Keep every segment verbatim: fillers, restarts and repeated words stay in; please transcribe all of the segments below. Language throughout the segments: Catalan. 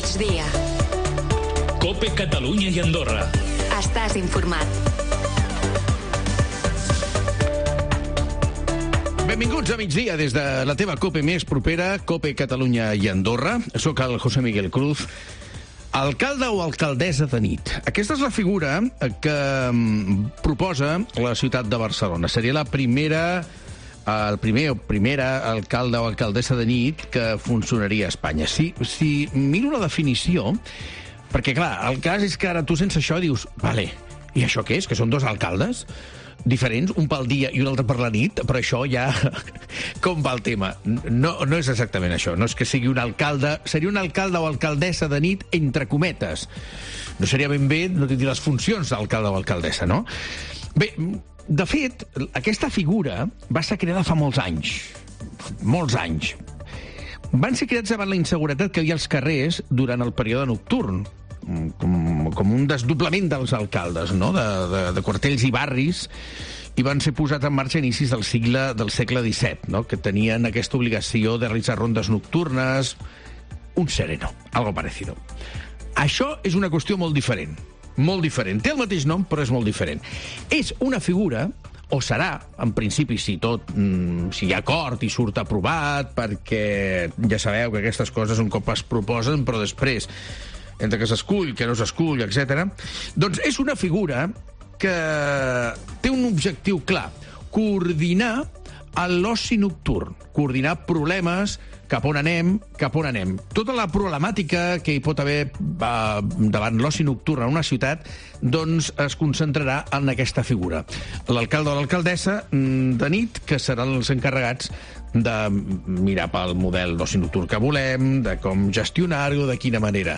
migdia. COPE Catalunya i Andorra. Estàs informat. Benvinguts a migdia des de la teva COPE més propera, COPE Catalunya i Andorra. Soc el José Miguel Cruz. Alcalde o alcaldessa de nit. Aquesta és la figura que proposa la ciutat de Barcelona. Seria la primera, el primer o primera alcalde o alcaldessa de nit que funcionaria a Espanya. Si, si miro la definició, perquè clar, el cas és que ara tu sense això dius, vale, i això què és? Que són dos alcaldes diferents, un pel dia i un altre per la nit, però això ja... Com va el tema? No, no és exactament això. No és que sigui un alcalde... Seria un alcalde o alcaldessa de nit, entre cometes. No seria ben bé, no tindria les funcions d'alcalde o alcaldessa, no? Bé, de fet, aquesta figura va ser creada fa molts anys. Molts anys. Van ser creats davant la inseguretat que hi havia als carrers durant el període nocturn. Com, com un desdoblament dels alcaldes, no? de, de, de quartells i barris, i van ser posats en marxa a inicis del segle, del segle disset, no? Que tenien aquesta obligació de realitzar rondes nocturnes, un sereno, algo parecido. Això és una qüestió molt diferent, molt diferent. Té el mateix nom, però és molt diferent. És una figura, o serà, en principi, si tot, mm, si hi ha acord i surt aprovat, perquè ja sabeu que aquestes coses un cop es proposen, però després entre que s'escull, que no s'escull, etcètera. Doncs és una figura que té un objectiu clar, coordinar l'oci nocturn, coordinar problemes, cap on anem, cap on anem. Tota la problemàtica que hi pot haver uh, davant l'oci nocturn en una ciutat, doncs es concentrarà en aquesta figura. L'alcalde o l'alcaldessa de nit, que seran els encarregats de mirar pel model d'oci nocturn que volem, de com gestionar-ho, de quina manera.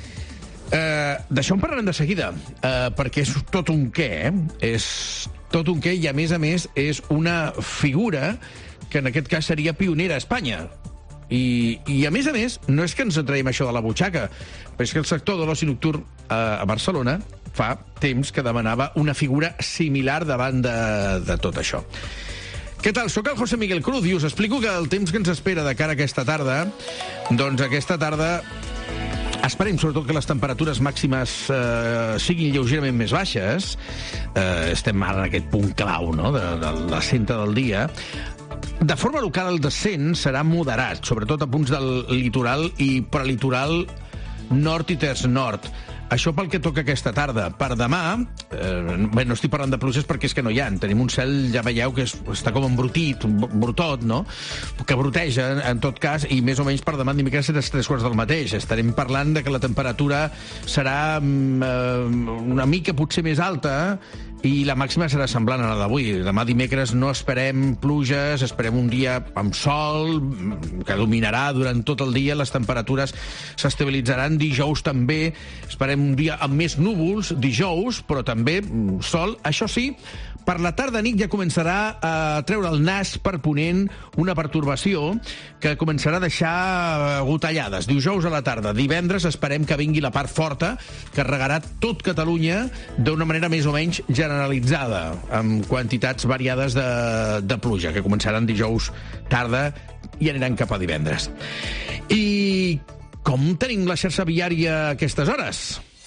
Uh, D'això en parlarem de seguida, uh, perquè és tot un què, eh? És tot un què, i a més a més és una figura que en aquest cas seria pionera a Espanya. I, i a més a més, no és que ens en traiem això de la butxaca, però és que el sector de l'oci nocturn uh, a Barcelona fa temps que demanava una figura similar davant de, de tot això. Què tal? Soc el José Miguel Cruz i us explico que el temps que ens espera de cara a aquesta tarda, doncs aquesta tarda esperem sobretot que les temperatures màximes eh, siguin lleugerament més baixes. Eh, estem ara en aquest punt clau, no?, de, de la centre del dia. De forma local, el descens serà moderat, sobretot a punts del litoral i prelitoral nord i terç nord. Això pel que toca aquesta tarda. Per demà, eh, bé, no estic parlant de pluges perquè és que no hi ha. Tenim un cel, ja veieu, que és, està com embrutit, brutot, no?, que broteja, en tot cas, i més o menys per demà dimecres serà tres quarts del mateix. Estarem parlant de que la temperatura serà eh, una mica potser més alta, i la màxima serà semblant a la d'avui. Demà dimecres no esperem pluges, esperem un dia amb sol, que dominarà durant tot el dia, les temperatures s'estabilitzaran. Dijous també esperem un dia amb més núvols, dijous, però també sol. Això sí, per la tarda nit ja començarà a treure el nas per ponent una pertorbació que començarà a deixar gotellades. Dijous a la tarda. Divendres esperem que vingui la part forta, que regarà tot Catalunya d'una manera més o menys generalitzada, amb quantitats variades de, de pluja, que començaran dijous tarda i aniran cap a divendres. I com tenim la xarxa viària a aquestes hores?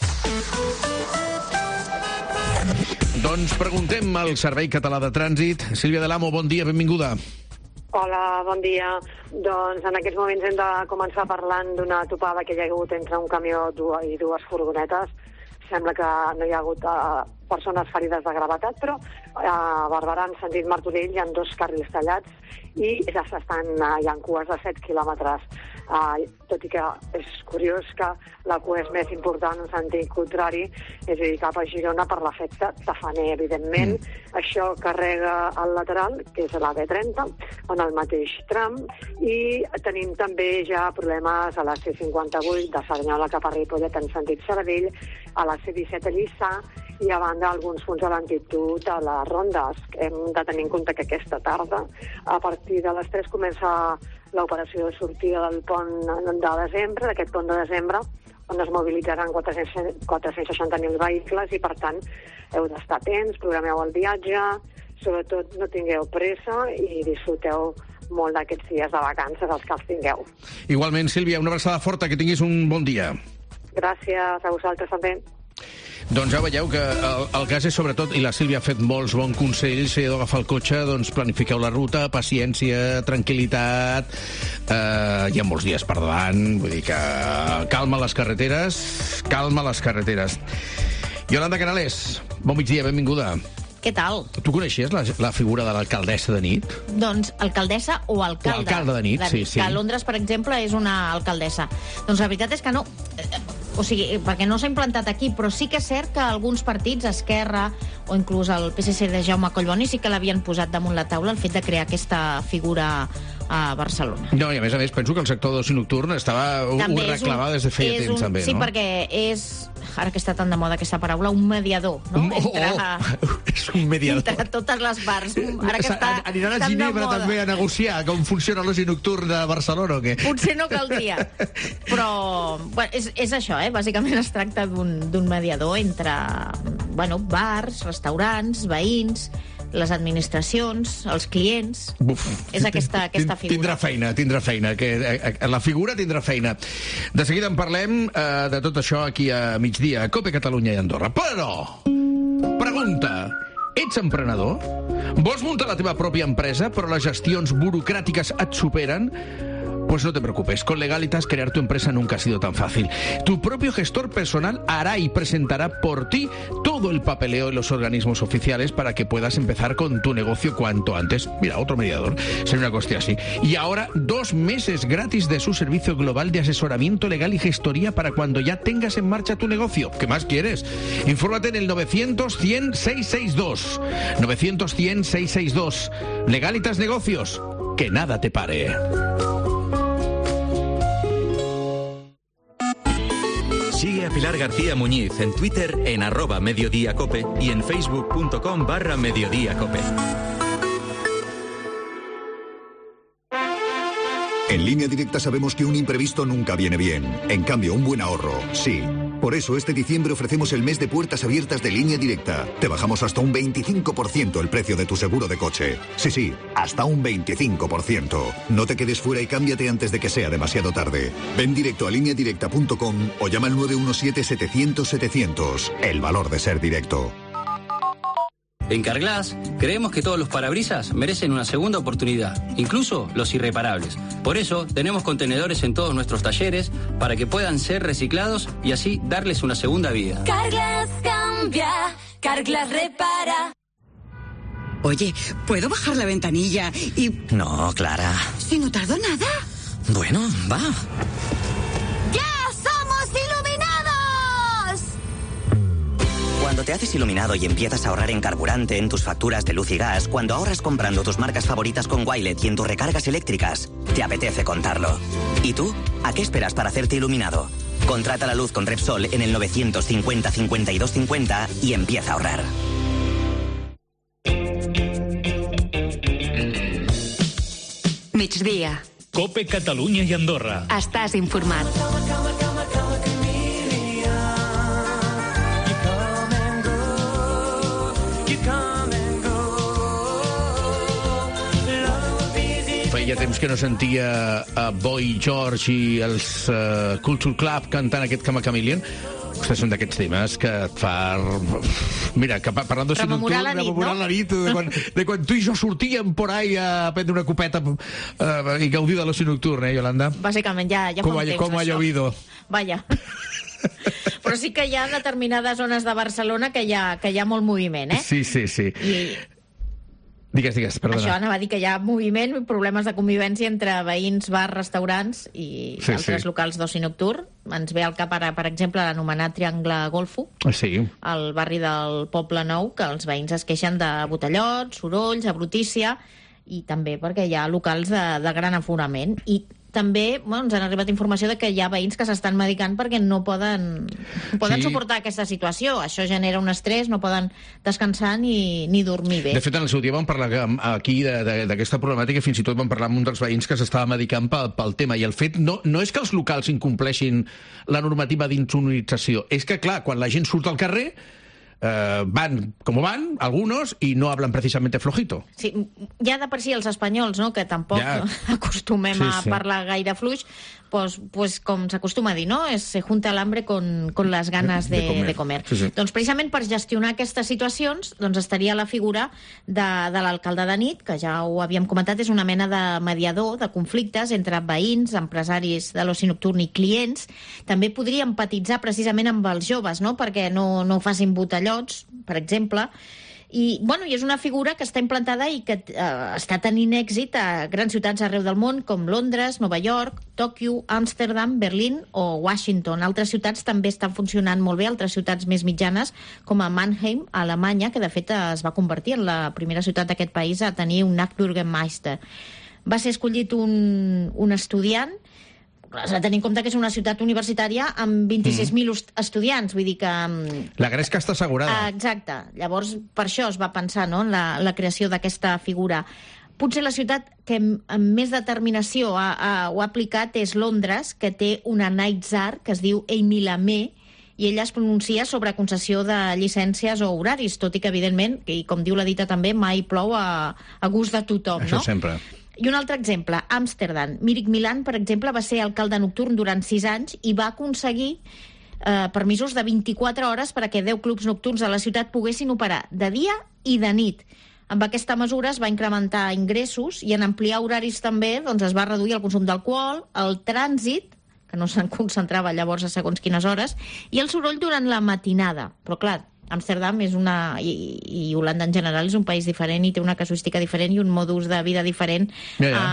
Doncs preguntem al Servei Català de Trànsit. Sílvia Delamo, bon dia, benvinguda. Hola, bon dia. Doncs en aquests moments hem de començar parlant d'una topada que hi ha hagut entre un camió i dues furgonetes. Sembla que no hi ha hagut uh, persones ferides de gravetat, però a Barberà, en sentit Martorell, hi ha dos carrils tallats i ja s'estan, uh, hi ha cues de set quilòmetres. Uh, tot i que és curiós que la cua és més important en sentit contrari, és a dir, cap a Girona per l'efecte tafaner, evidentment. Mm. Això carrega al lateral, que és la B trenta, en el mateix tram, i tenim també ja problemes a la C cinquanta-vuit de Cerdanyola cap a Ripollet en sentit Sabadell, a la C disset a Lliçà, i a banda alguns punts de lentitud a les rondes. Hem de tenir en compte que aquesta tarda, a partir de les tres, comença l'operació de sortida del pont de desembre, d'aquest pont de desembre, on es mobilitzaran quatre-cents seixanta mil vehicles i, per tant, heu d'estar atents, programeu el viatge, sobretot no tingueu pressa i disfruteu molt d'aquests dies de vacances, els que els tingueu. Igualment, Sílvia, una abraçada forta, que tinguis un bon dia. Gràcies a vosaltres també. Doncs ja veieu que el, el cas és sobretot, i la Sílvia ha fet molts bons consells, si heu d'agafar el cotxe, doncs planifiqueu la ruta, paciència, tranquil·litat, eh, hi ha molts dies per davant, vull dir que calma les carreteres, calma les carreteres. Yolanda Canales, bon migdia, benvinguda. Què tal? Tu coneixies la, la figura de l'alcaldessa de nit? Doncs alcaldessa o alcalde. O alcalde de nit, de nit, sí, sí. Que a Londres, per exemple, és una alcaldessa. Doncs la veritat és que no... O sigui, perquè no s'ha implantat aquí, però sí que és cert que alguns partits, Esquerra o inclús el P S C de Jaume Collboni, sí que l'havien posat damunt la taula el fet de crear aquesta figura a Barcelona. No, i a més a més penso que el sector d'oci nocturn estava, ho, ho reclamava un, des de feia temps, un, també, sí, no? Sí, perquè és, ara que està tan de moda aquesta paraula, un mediador, no? Un, oh, entre, oh, és un mediador. Entre totes les bars. Ara que està Aniran a Ginebra també a negociar com funciona l'oci nocturn de Barcelona o què? Potser no caldria. Però, bueno, és, és això, eh? Bàsicament es tracta d'un mediador entre, bueno, bars, restaurants, veïns, les administracions, els clients. Buf, és aquesta, aquesta figura. Tindrà feina, tindrà feina. Que, eh, la figura tindrà feina. De seguida en parlem eh, de tot això aquí a migdia, a COPE Catalunya i Andorra. Però, pregunta, ets emprenedor? Vols muntar la teva pròpia empresa, però les gestions burocràtiques et superen? Pues no te preocupes, con Legalitas crear tu empresa nunca ha sido tan fácil. Tu propio gestor personal hará y presentará por ti todo el papeleo en los organismos oficiales para que puedas empezar con tu negocio cuanto antes. Mira, otro mediador, sería una cuestión así. Y ahora, dos meses gratis de su servicio global de asesoramiento legal y gestoría para cuando ya tengas en marcha tu negocio. ¿Qué más quieres? Infórmate en el novecientos cien seiscientos sesenta y dos. novecientos cien seiscientos sesenta y dos. Legalitas Negocios. Que nada te pare. Sigue a Pilar García Muñiz en Twitter en arroba mediodíacope y en facebook.com barra mediodíacope. En Línea Directa sabemos que un imprevisto nunca viene bien. En cambio, un buen ahorro, sí. Por eso este diciembre ofrecemos el mes de puertas abiertas de Línea Directa. Te bajamos hasta un veinticinco por ciento el precio de tu seguro de coche. Sí, sí, hasta un veinticinco por ciento. No te quedes fuera y cámbiate antes de que sea demasiado tarde. Ven directo a línea directa punto com o llama al nueve uno siete setecientos setecientos. El valor de ser directo. En Carglass creemos que todos los parabrisas merecen una segunda oportunidad, incluso los irreparables. Por eso tenemos contenedores en todos nuestros talleres para que puedan ser reciclados y así darles una segunda vida. Carglass cambia, Carglass repara. Oye, ¿puedo bajar la ventanilla y...? No, Clara. ¿Si no tardo nada? Bueno, va. Cuando te haces iluminado y empiezas a ahorrar en carburante, en tus facturas de luz y gas, cuando ahorras comprando tus marcas favoritas con Wilet y en tus recargas eléctricas, te apetece contarlo. ¿Y tú? ¿A qué esperas para hacerte iluminado? Contrata la luz con Repsol en el novecientos cincuenta cincuenta y dos cincuenta y empieza a ahorrar. Migdia. COPE Catalunya i Andorra. Estàs informat. Feia temps que no sentia a Boy George i els uh, Culture Club cantant aquest Cama Chameleon. Ostres, són d'aquests temes que et fa... Mira, que parlant d'oci nocturn, rememorar la nit, rememorar no? la nit de, quan, de quan tu i jo sortíem por ahí a prendre una copeta uh, i gaudir de l'oci nocturn, eh, Yolanda? Bàsicament, ja, ja fa com un ha, temps, com ha això. llovido. Vaja. Però sí que hi ha determinades zones de Barcelona que hi ha, que hi ha molt moviment, eh? Sí, sí, sí. I... Digues, digues, perdona. Això anava a dir que hi ha moviment i problemes de convivència entre veïns, bars, restaurants i sí, altres sí. locals d'oci nocturn. Ens ve al cap ara, per exemple, l'anomenat Triangle Golfo, sí. al barri del Poble Nou, que els veïns es queixen de botellots, sorolls, abrutícia, i també perquè hi ha locals de, de gran aforament. I també bueno, ens han arribat informació de que hi ha veïns que s'estan medicant perquè no poden, poden sí. suportar aquesta situació. Això genera un estrès, no poden descansar ni, ni dormir bé. De fet, en el seu dia vam parlar aquí d'aquesta problemàtica, fins i tot vam parlar amb un dels veïns que s'estava medicant pel, pel tema. I el fet no, no és que els locals incompleixin la normativa d'insonorització, és que, clar, quan la gent surt al carrer, eh, van como van, algunos, y no hablan precisamente flojito. Sí, ja de per si els espanyols, no?, que tampoc ja acostumem sí, a sí. parlar gaire fluix, pues, pues com s'acostuma a dir, no?, es se junta el hambre con, con les ganes de, de comer. De comer. Sí, sí. Doncs precisament per gestionar aquestes situacions doncs estaria la figura de, de l'alcalde de nit, que ja ho havíem comentat, és una mena de mediador de conflictes entre veïns, empresaris de l'oci nocturn i clients. També podria empatitzar precisament amb els joves, no?, perquè no, no facin botellots, per exemple. I, bueno, i és una figura que està implantada i que eh, està tenint èxit a grans ciutats arreu del món, com Londres, Nova York, Tòquio, Amsterdam, Berlín o Washington. Altres ciutats també estan funcionant molt bé, altres ciutats més mitjanes, com a Mannheim, a Alemanya, que de fet es va convertir en la primera ciutat d'aquest país a tenir un Nachtbürgermeister. Va ser escollit un, un estudiant. S'ha de tenir en compte que és una ciutat universitària amb vint-i-sis mil mm. estudiants, vull dir que... La Gresca està assegurada. Exacte. Llavors, per això es va pensar, no?, en la, la creació d'aquesta figura. Potser la ciutat que amb més determinació ha, ha, ho ha aplicat és Londres, que té una night czar que es diu Amy Lamé, i ella es pronuncia sobre concessió de llicències o horaris, tot i que, evidentment, i com diu la dita també, mai plou a, a gust de tothom, Això no? Això sempre. I un altre exemple, Amsterdam. Míric Milán, per exemple, va ser alcalde nocturn durant sis anys i va aconseguir eh, permisos de vint-i-quatre hores perquè deu clubs nocturns a la ciutat poguessin operar de dia i de nit. Amb aquesta mesura es va incrementar ingressos i en ampliar horaris també doncs, es va reduir el consum d'alcohol, el trànsit, que no se'n concentrava llavors a segons quines hores, i el soroll durant la matinada. Però, clar, Amsterdam és una, i, i Holanda en general és un país diferent i té una casuística diferent i un modus de vida diferent ja, ja.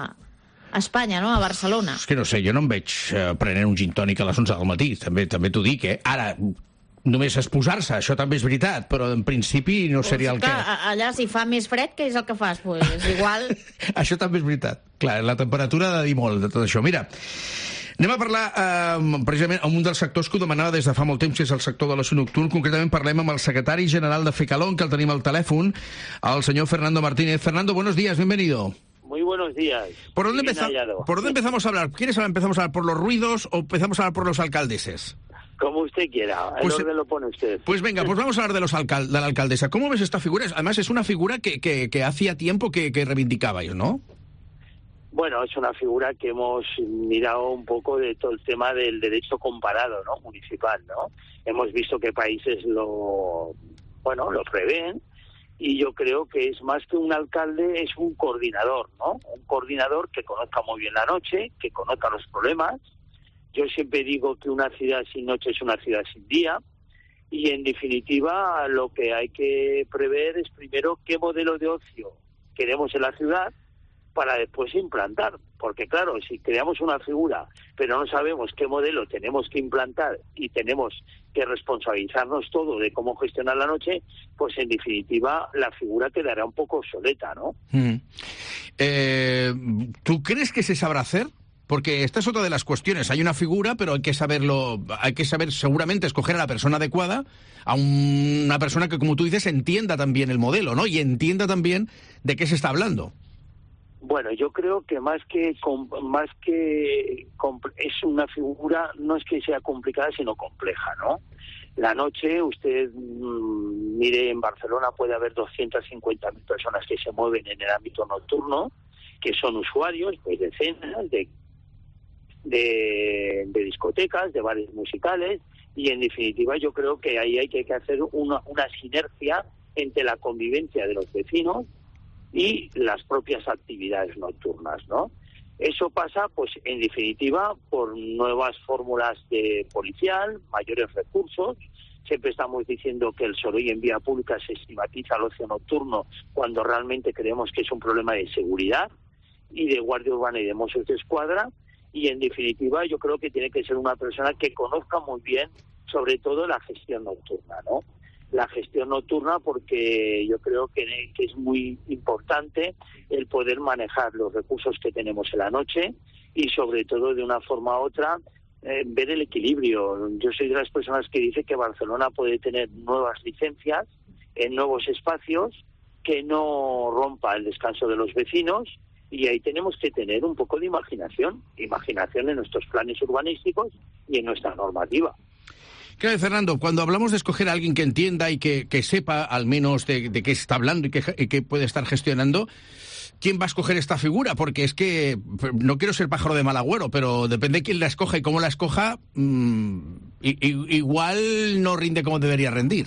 A, a Espanya, no?, a Barcelona. És que no sé, jo no em veig eh, prenent un gin tònic a les onze del matí, també també t'ho dic, eh? Ara, només exposar-se, això també és veritat, però en principi no seria pues, el clar, que... Allà, si fa més fred, què és el que fas? Pues, igual... Això també és veritat. Clar, la temperatura ha de dir molt de tot això. Mira, anem a parlar eh, precisament amb un dels sectors que ho demanava des de fa molt temps, que és el sector de l'oci nocturn. Concretament parlem amb el secretari general de FECALON, que el tenim al telèfon, el senyor Fernando Martínez. Fernando, buenos días, bienvenido. Muy buenos días. ¿Por dónde, empeza ¿Por dónde empezamos a hablar? ¿Quieres empezamos a hablar por los ruidos o empezamos a hablar por los alcaldeses? Como usted quiera, el pues, orden lo pone usted. Pues venga, pues vamos a hablar de, los alcal de la alcaldesa. ¿Cómo ves esta figura? Además es una figura que, que, que hacía tiempo que, que reivindicabais, ¿no? Bueno, es una figura que hemos mirado un poco de todo el tema del derecho comparado, ¿no?, municipal, ¿no? Hemos visto que países lo, bueno, lo prevén, y yo creo que es más que un alcalde, es un coordinador, ¿no? Un coordinador que conozca muy bien la noche, que conozca los problemas. Yo siempre digo que una ciudad sin noche es una ciudad sin día, y en definitiva lo que hay que prever es primero qué modelo de ocio queremos en la ciudad, para después implantar, porque claro, si creamos una figura pero no sabemos qué modelo tenemos que implantar y tenemos que responsabilizarnos todo de cómo gestionar la noche, pues en definitiva la figura quedará un poco obsoleta, ¿no? Mm. Eh, ¿Tú crees que se sabrá hacer? Porque esta es otra de las cuestiones. Hay una figura, pero hay que saberlo, hay que saber seguramente escoger a la persona adecuada, a una persona que, como tú dices, entienda también el modelo, ¿no? Y entienda también de qué se está hablando. Bueno, yo creo que más que más que es una figura, no es que sea complicada, sino compleja, ¿no? La noche, usted mmm, mire, en Barcelona puede haber doscientas cincuenta mil personas que se mueven en el ámbito nocturno, que son usuarios pues, de cenas, de, de, de discotecas, de bares musicales, y en definitiva yo creo que ahí hay que hacer una, una sinergia entre la convivencia de los vecinos y las propias actividades nocturnas, ¿no? Eso pasa, pues, en definitiva, por nuevas fórmulas de policial, mayores recursos. Siempre estamos diciendo que el soroll en vía pública se estigmatiza al ocio nocturno cuando realmente creemos que es un problema de seguridad y de Guardia Urbana y de Mossos de Escuadra. Y, en definitiva, yo creo que tiene que ser una persona que conozca muy bien, sobre todo, la gestión nocturna, ¿no? La gestión nocturna, porque yo creo que, que es muy importante el poder manejar los recursos que tenemos en la noche y sobre todo de una forma u otra eh, ver el equilibrio. Yo soy de las personas que dice que Barcelona puede tener nuevas licencias en nuevos espacios que no rompa el descanso de los vecinos, y ahí tenemos que tener un poco de imaginación, imaginación en nuestros planes urbanísticos y en nuestra normativa. Claro, Fernando, cuando hablamos de escoger a alguien que entienda y que, que sepa al menos de, de qué está hablando y que, y que puede estar gestionando, ¿quién va a escoger esta figura? Porque es que, no quiero ser pájaro de mal agüero, pero depende de quién la escoja y cómo la escoja, mmm, y, y, igual no rinde como debería rendir.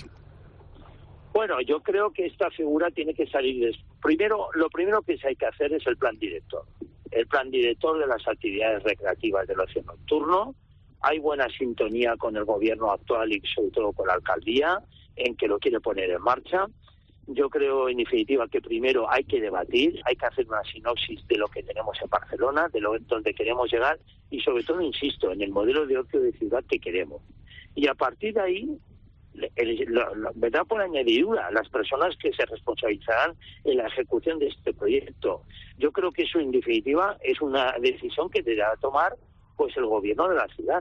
Bueno, yo creo que esta figura tiene que salir de... Primero, lo primero que hay que hacer es el plan director. El plan director de las actividades recreativas del ocio nocturno. Hay buena sintonía con el gobierno actual y sobre todo con la alcaldía en que lo quiere poner en marcha. Yo creo, en definitiva, que primero hay que debatir, hay que hacer una sinopsis de lo que tenemos en Barcelona, de lo donde queremos llegar y sobre todo, insisto, en el modelo de ocio de ciudad que queremos. Y a partir de ahí... El, lo, lo, vendrá por añadidura las personas que se responsabilizarán en la ejecución de este proyecto. Yo creo que eso, en definitiva, es una decisión que deberá tomar pues el gobierno de la ciudad.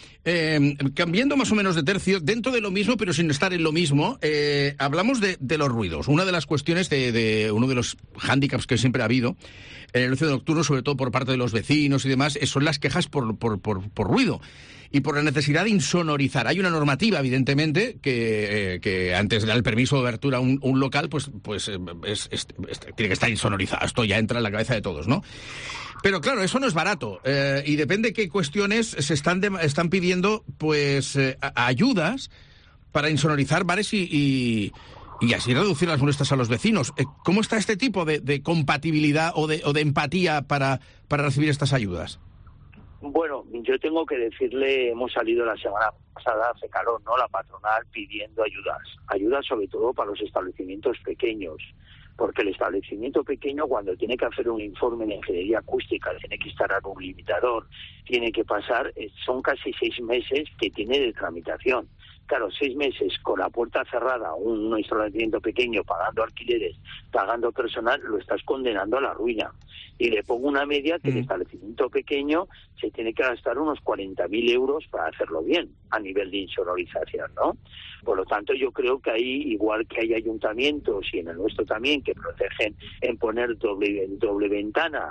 Eh, cambiando más o menos de tercio, dentro de lo mismo, pero sin estar en lo mismo, eh, hablamos de, de los ruidos. Una de las cuestiones, de, de uno de los hándicaps que siempre ha habido en el ocio nocturno, sobre todo por parte de los vecinos y demás, son las quejas por, por, por, por ruido y por la necesidad de insonorizar. Hay una normativa, evidentemente, que, eh, que antes de dar el permiso de abertura a un, un local, pues, pues es, es, es, tiene que estar insonorizado. Esto ya entra en la cabeza de todos, ¿no? Pero claro, eso no es barato eh, y depende de qué cuestiones se están, de, están pidiendo pues eh, ayudas para insonorizar bares y, y, y así reducir las molestias a los vecinos. Eh, ¿Cómo está este tipo de, de compatibilidad o de, o de empatía para, para recibir estas ayudas? Bueno, yo tengo que decirle, hemos salido la semana pasada a Fecalón, ¿no?, la patronal, pidiendo ayudas. Ayudas sobre todo para los establecimientos pequeños. Porque el establecimiento pequeño, cuando tiene que hacer un informe de ingeniería acústica, tiene que instalar un limitador, tiene que pasar, son casi seis meses que tiene de tramitación. Claro, seis meses con la puerta cerrada, un, un establecimiento pequeño, pagando alquileres, pagando personal, lo estás condenando a la ruina. Y le pongo una media que mm. el establecimiento pequeño se tiene que gastar unos cuarenta mil euros para hacerlo bien, a nivel de insonorización, ¿no? Por lo tanto, yo creo que ahí, igual que hay ayuntamientos, y en el nuestro también, que protegen en poner doble, doble ventana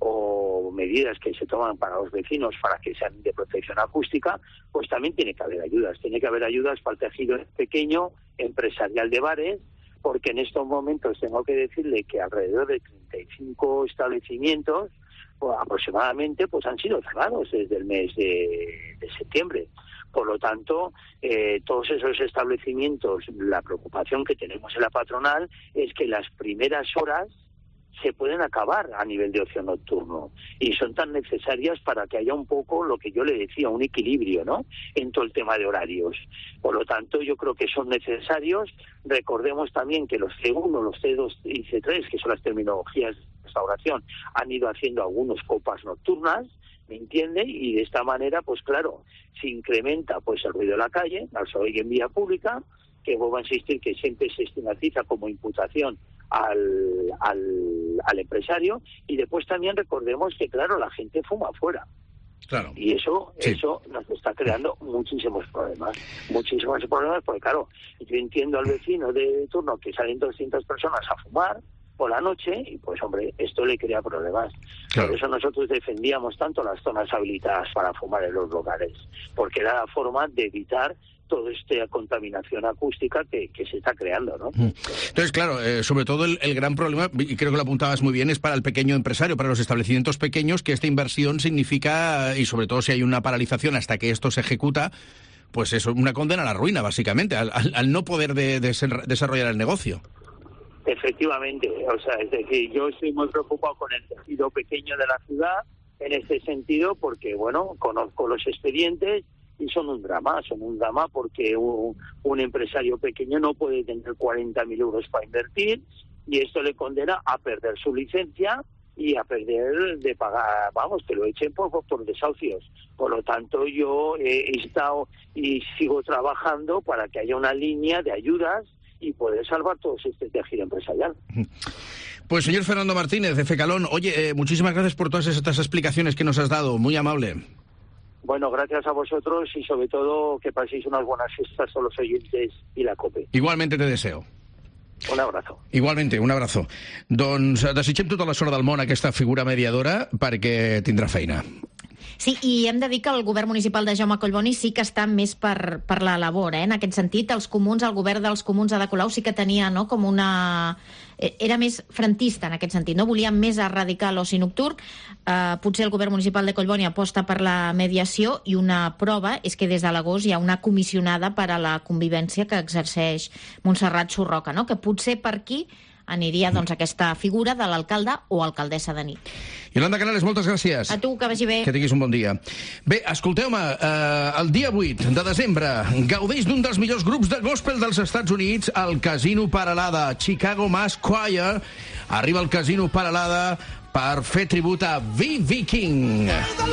o medidas que se toman para los vecinos para que sean de protección acústica, pues también tiene que haber ayudas. Tiene que haber ayudas para el tejido pequeño, empresarial de bares, porque en estos momentos tengo que decirle que alrededor de treinta y cinco establecimientos pues, aproximadamente pues han sido cerrados desde el mes de, de septiembre. Por lo tanto, eh, todos esos establecimientos, la preocupación que tenemos en la patronal es que las primeras horas se pueden acabar a nivel de ocio nocturno y son tan necesarias para que haya un poco lo que yo le decía, un equilibrio, ¿no?, en todo el tema de horarios. Por lo tanto, yo creo que son necesarios. Recordemos también que los C uno, los C dos y C tres, que son las terminologías de restauración, han ido haciendo algunas copas nocturnas, ¿me entiende? Y de esta manera, pues claro, se incrementa pues el ruido de la calle, al oír en vía pública, que vuelvo a insistir que siempre se estigmatiza como imputación al, al, al empresario, y después también recordemos que, claro, la gente fuma afuera. Claro. Y eso sí. eso nos está creando muchísimos problemas, muchísimos problemas, porque claro, yo entiendo al vecino de turno que salen doscientas personas a fumar por la noche y pues hombre, esto le crea problemas. Claro. Por eso nosotros defendíamos tanto las zonas habilitadas para fumar en los locales, porque era la forma de evitar toda esta contaminación acústica que, que se está creando, ¿no? Entonces, claro, eh, sobre todo el, el gran problema, y creo que lo apuntabas muy bien, es para el pequeño empresario, para los establecimientos pequeños, que esta inversión significa, y sobre todo si hay una paralización hasta que esto se ejecuta, pues eso, una condena a la ruina, básicamente, al, al, al no poder de, de ser, desarrollar el negocio. Efectivamente, o sea, es decir, yo estoy muy preocupado con el tejido pequeño de la ciudad en este sentido, porque, bueno, conozco los expedientes y son un drama, son un drama porque un, un empresario pequeño no puede tener cuarenta mil euros para invertir y esto le condena a perder su licencia y a perder de pagar, vamos, que lo echen por, por desahucios. Por lo tanto, yo he estado y sigo trabajando para que haya una línea de ayudas y poder salvar todo este tejido empresarial. Pues señor Fernando Martínez, de Fecalón, oye, eh, muchísimas gracias por todas estas explicaciones que nos has dado, muy amable. Bueno, gracias a vosotros y sobre todo que paséis unas buenas fiestas a los oyentes y la COPE. Igualmente te deseo. Un abrazo. Igualmente, un abrazo. Doncs desitgem tota la sort del món a aquesta figura mediadora perquè tindrà feina. Sí, i hem de dir que el govern municipal de Jaume Collboni sí que està més per, per la labor, eh? En aquest sentit, els comuns, el govern dels comuns a Ada Colau sí que tenia, no?, com una... Era més frentista en aquest sentit, no? Volia més erradicar l'oci nocturn. Eh, potser el govern municipal de Collboni aposta per la mediació i una prova és que des de l'agost hi ha una comissionada per a la convivència que exerceix Montserrat Surroca, no?, que potser per aquí aniria doncs, aquesta figura de l'alcalde o alcaldessa de nit. Yolanda Canales, moltes gràcies. A tu, que vagi bé. Que tinguis un bon dia. Bé, escolteu-me, eh, el dia vuit de desembre gaudeix d'un dels millors grups de gospel dels Estats Units, el Casino Paralada, Chicago Mass Choir. Arriba al Casino Paralada per fer tribut a B B King.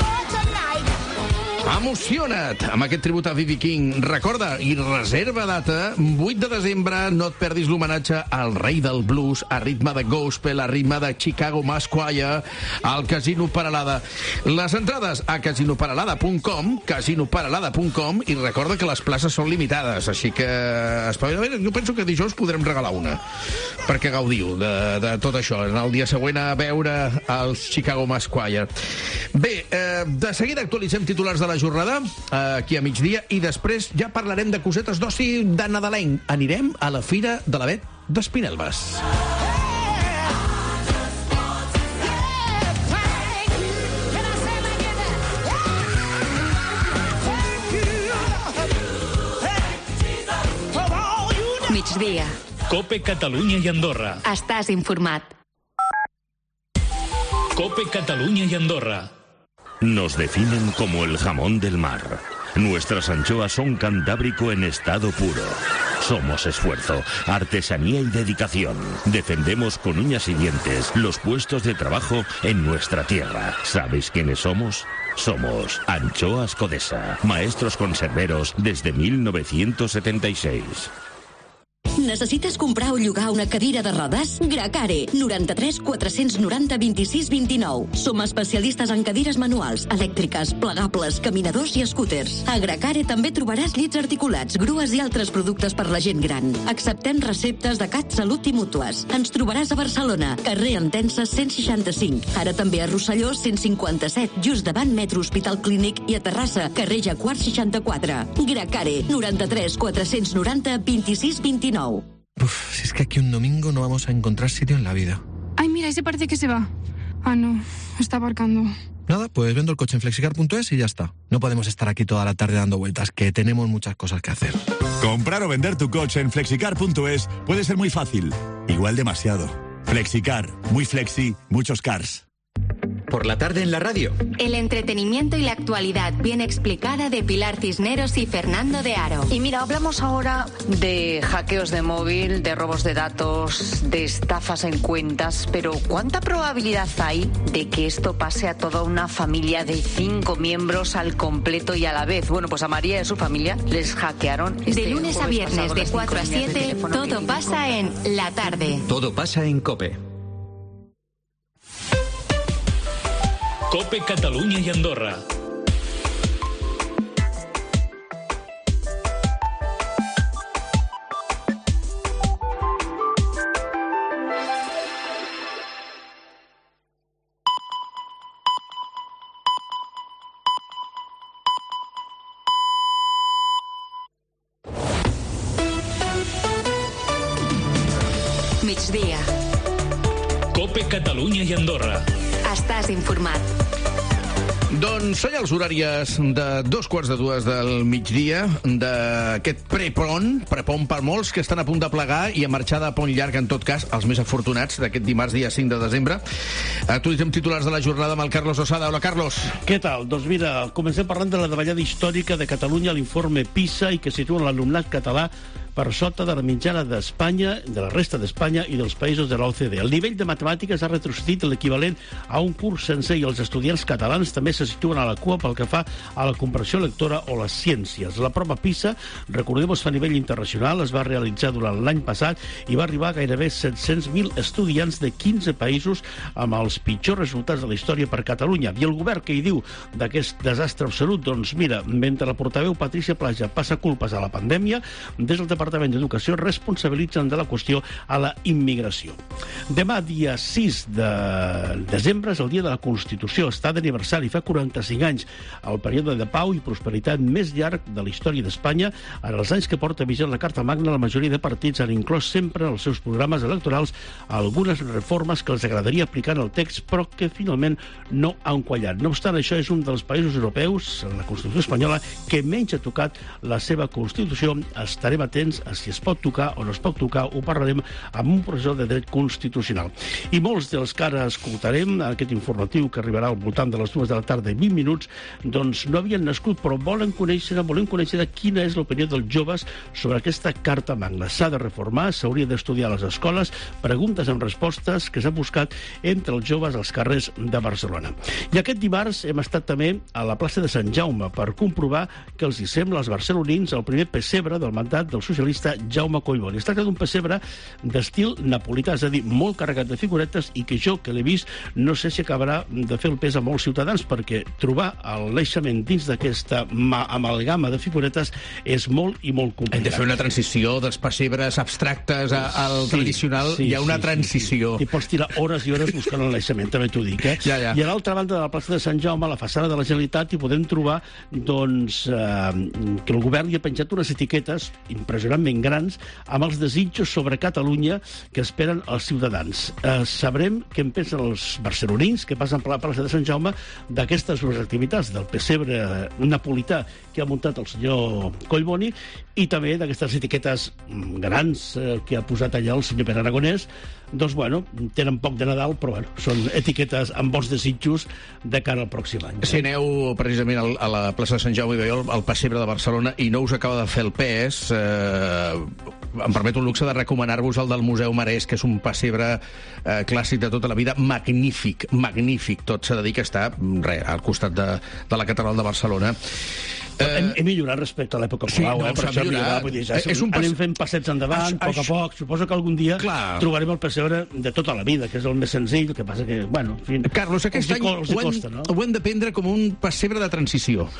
Emociona't amb aquest tribut a B B King. Recorda i reserva data, vuit de desembre, no et perdis l'homenatge al rei del blues, a ritme de gospel, a ritme de Chicago Mass Choir, al Casino Paralada. Les entrades a casino paralada punt com, casino paralada punt com, i recorda que les places són limitades, així que espavila. Jo penso que dijous podrem regalar una, perquè gaudiu de, de tot això. El dia següent a veure els Chicago Mass Choir. Bé, eh, de seguida actualitzem titulars de la jornada, aquí a migdia, i després ja parlarem de cosetes d'oci de nadalenc. Anirem a la Fira de l'Avet d'Espinelves. Migdia. Cope Catalunya i Andorra. Estàs informat. Cope Catalunya y Andorra. Nos definen como el jamón del mar. Nuestras anchoas son cantábrico en estado puro. Somos esfuerzo, artesanía y dedicación. Defendemos con uñas y dientes los puestos de trabajo en nuestra tierra. ¿Sabéis quiénes somos? Somos Anchoas Codesa, maestros conserveros desde mil novecientos setenta y seis. Necessites comprar o llogar una cadira de rodes? Gracare, noranta-tres quatre-cents noranta vint-i-sis vint-i-nou. Som especialistes en cadires manuals, elèctriques, plegables, caminadors i scooters. A Gracare també trobaràs llits articulats, grues i altres productes per la gent gran. Acceptem receptes de CatSalut i mútues. Ens trobaràs a Barcelona, carrer Entença cent seixanta-cinc. Ara també a Rosselló cent cinquanta-set, just davant Metro Hospital Clínic, i a Terrassa, carrer Jaguar seixanta-quatre. Gracare, noranta-tres quatre-cents noranta vint-i-sis vint-i-nou. Uf, si es que aquí un domingo no vamos a encontrar sitio en la vida. Ay, mira, ese parece que se va. Ah, no, está aparcando. Nada, pues vendo el coche en flexicar punto es y ya está. No podemos estar aquí toda la tarde dando vueltas, que tenemos muchas cosas que hacer. Comprar o vender tu coche en flexicar punto es puede ser muy fácil, igual demasiado. Flexicar, muy flexi, muchos cars. Por la tarde en la radio. El entretenimiento y la actualidad bien explicada de Pilar Cisneros y Fernando de Aro. Y mira, hablamos ahora de hackeos de móvil, de robos de datos, de estafas en cuentas, pero ¿cuánta probabilidad hay de que esto pase a toda una familia de cinco miembros al completo y a la vez? Bueno, pues a María y a su familia les hackearon. Este de lunes a viernes de cuatro a siete, todo pasa en La Tarde. Todo pasa en COPE. Cope Catalunya i Andorra. Migdia. Cope Catalunya i Andorra. Estàs informat. Doncs senyals horàries de dos quarts de dues del migdia d'aquest prepont, prepont per molts que estan a punt de plegar i a marxar de pont llarg, en tot cas, els més afortunats d'aquest dimarts, dia cinc de desembre. Actualitzem titulars de la jornada amb el Carlos Osada. Hola, Carlos. Què tal? Doncs mira, comencem parlant de la davallada històrica de Catalunya a l'informe PISA i que situa l'alumnat català per sota de la mitjana d'Espanya, de la resta d'Espanya i dels països de l'O C D E. El nivell de matemàtiques ha retrocedit l'equivalent a un curs sencer i els estudiants catalans també se situen a la cua pel que fa a la comprensió lectora o les ciències. La prova PISA, recordem-ho, a nivell internacional, es va realitzar durant l'any passat i va arribar a gairebé set-cents mil estudiants de quinze països amb els pitjors resultats de la història per Catalunya. I el govern que hi diu d'aquest desastre absolut? Doncs mira, mentre la portaveu Patricia Plaja passa culpes a la pandèmia, des del Departament Departament d'Educació responsabilitzen de la qüestió a la immigració. Demà, dia sis de desembre, és el dia de la Constitució. Està d'aniversari, fa quaranta-cinc anys, el període de pau i prosperitat més llarg de la història d'Espanya. En els anys que porta vigent la Carta Magna, la majoria de partits han inclòs sempre en els seus programes electorals algunes reformes que els agradaria aplicar en el text, però que finalment no han quallat. No obstant, això és un dels països europeus, en la Constitució espanyola, que menys ha tocat la seva Constitució. Estarem atents a si es pot tocar o no es pot tocar. Ho parlarem amb un professor de dret constitucional. I molts dels que ara escoltarem, aquest informatiu que arribarà al voltant de les dues de la tarda i vint minuts, doncs no havien nascut, però volen conèixer, volen conèixer quina és l'opinió dels joves sobre aquesta Carta Magna. S'ha de reformar, s'hauria d'estudiar a les escoles, preguntes amb respostes que s'han buscat entre els joves als carrers de Barcelona. I aquest dimarts hem estat també a la plaça de Sant Jaume per comprovar que els hi sembla als barcelonins el primer pessebre del mandat del socialista Jaume Collboni. Es tracta d'un pessebre d'estil napolità, és a dir, molt carregat de figuretes, i que jo, que l'he vist, no sé si acabarà de fer el pes a molts ciutadans, perquè trobar el naixement dins d'aquesta amalgama de figuretes és molt i molt complicat. Hem de fer una transició dels pessebres abstractes al sí, tradicional. Sí, hi ha una sí, transició. Sí, sí. I pots tirar hores i hores buscant el naixement, també t'ho dic, eh? Ja, ja. I a l'altra banda de la plaça de Sant Jaume, a la façana de la Generalitat, hi podem trobar doncs, eh, que el govern hi ha penjat unes etiquetes impressionantment grans amb els desitjos sobre Catalunya que esperen els ciutadans. Eh, sabrem què en pensen els barcelonins que passen per la plaça de Sant Jaume d'aquestes dues activitats, del pessebre napolità que ha muntat el senyor Collboni i també d'aquestes etiquetes grans eh, que ha posat allà el senyor Pere Aragonès. Doncs, bueno, tenen poc de Nadal, però, bueno, són etiquetes amb bons desitjos de cara al pròxim any. Si aneu precisament al, a la plaça de Sant Jaume i veieu el pessebre de Barcelona i no us acaba de fer el pes, eh, em permeto el luxe de recomanar-vos el del Museu Marès, que és un pessebre eh, clàssic de tota la vida, magnífic, magnífic. Tot s'ha de dir que està re, al costat de, de la Catedral de Barcelona. Eh, hem, hem millorat respecte a l'època Colau, sí, no, eh? Per això millorat, vull dir, ja, és un anem fent passets endavant, a poc a poc. Suposo que algun dia clar. trobarem el pessebre de tota la vida, que és el més senzill, que passa que, bueno, en fi... Carlos, aquest any ho, costa, no? ho hem de prendre com un pessebre de transició.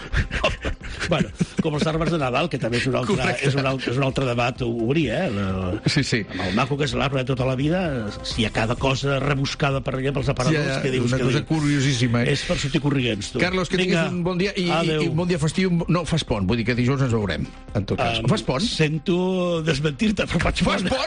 Bueno, com els arbres de Nadal, que també és un altre, és un altre, és un altre debat a obrir, eh? La, sí, sí. Amb el maco que és l'arbre de tota la vida, si hi ha cada cosa rebuscada per allà pels aparadors, sí, ja, que dius... Una que cosa dius, curiosíssima. És per sortir corriguents, tu. Carlos, que Vinga. tinguis un bon dia i, i, i un bon dia festiu. No, fas pont, vull dir que dijous ens veurem, en tot cas. Um, fas pont? Sento desmentir-te, però faig fas pont.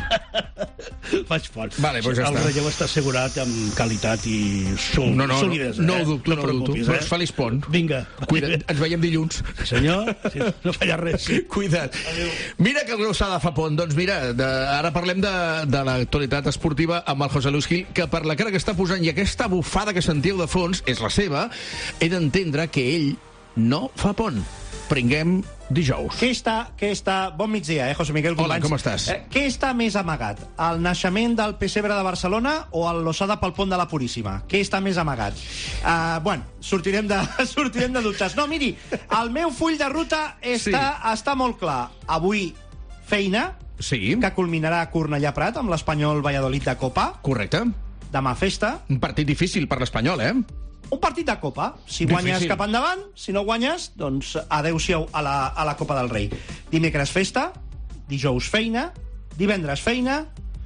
pont? Faig pont. Vale, doncs ja el està. relleu està assegurat amb qualitat i sol, no, no, solidesa. No, no ho eh? dubto, no, no ho dubto. Eh? Doncs feliç pont. Vinga. Cuida't, ens veiem dilluns. Senyor, sí, no falla res. Cuida't. Adéu. Mira que el Glossada fa pont. Doncs mira, de, ara parlem de, de l'actualitat esportiva amb el José Luis Gil, que per la cara que està posant i aquesta bufada que sentiu de fons és la seva, he d'entendre que ell no fa pont. Prenguem dijous. Què està, què està... Bon migdia, eh, José Miguel Companys. Hola, com estàs? Eh, què està més amagat? El naixement del pessebre de Barcelona o el Losada pel pont de la Puríssima? Què està més amagat? Uh, bueno, sortirem de, sortirem de dubtes. No, miri, el meu full de ruta està, sí. està molt clar. Avui, feina, sí. que culminarà a Cornellà Prat amb l'Espanyol Valladolid de Copa. Correcte. Demà festa. Un partit difícil per l'Espanyol, eh? Un partit de Copa. Si guanyes Difícil. cap endavant, si no guanyes, doncs adeu-siau a la, a la Copa del Rei. Dimecres festa, dijous feina, divendres feina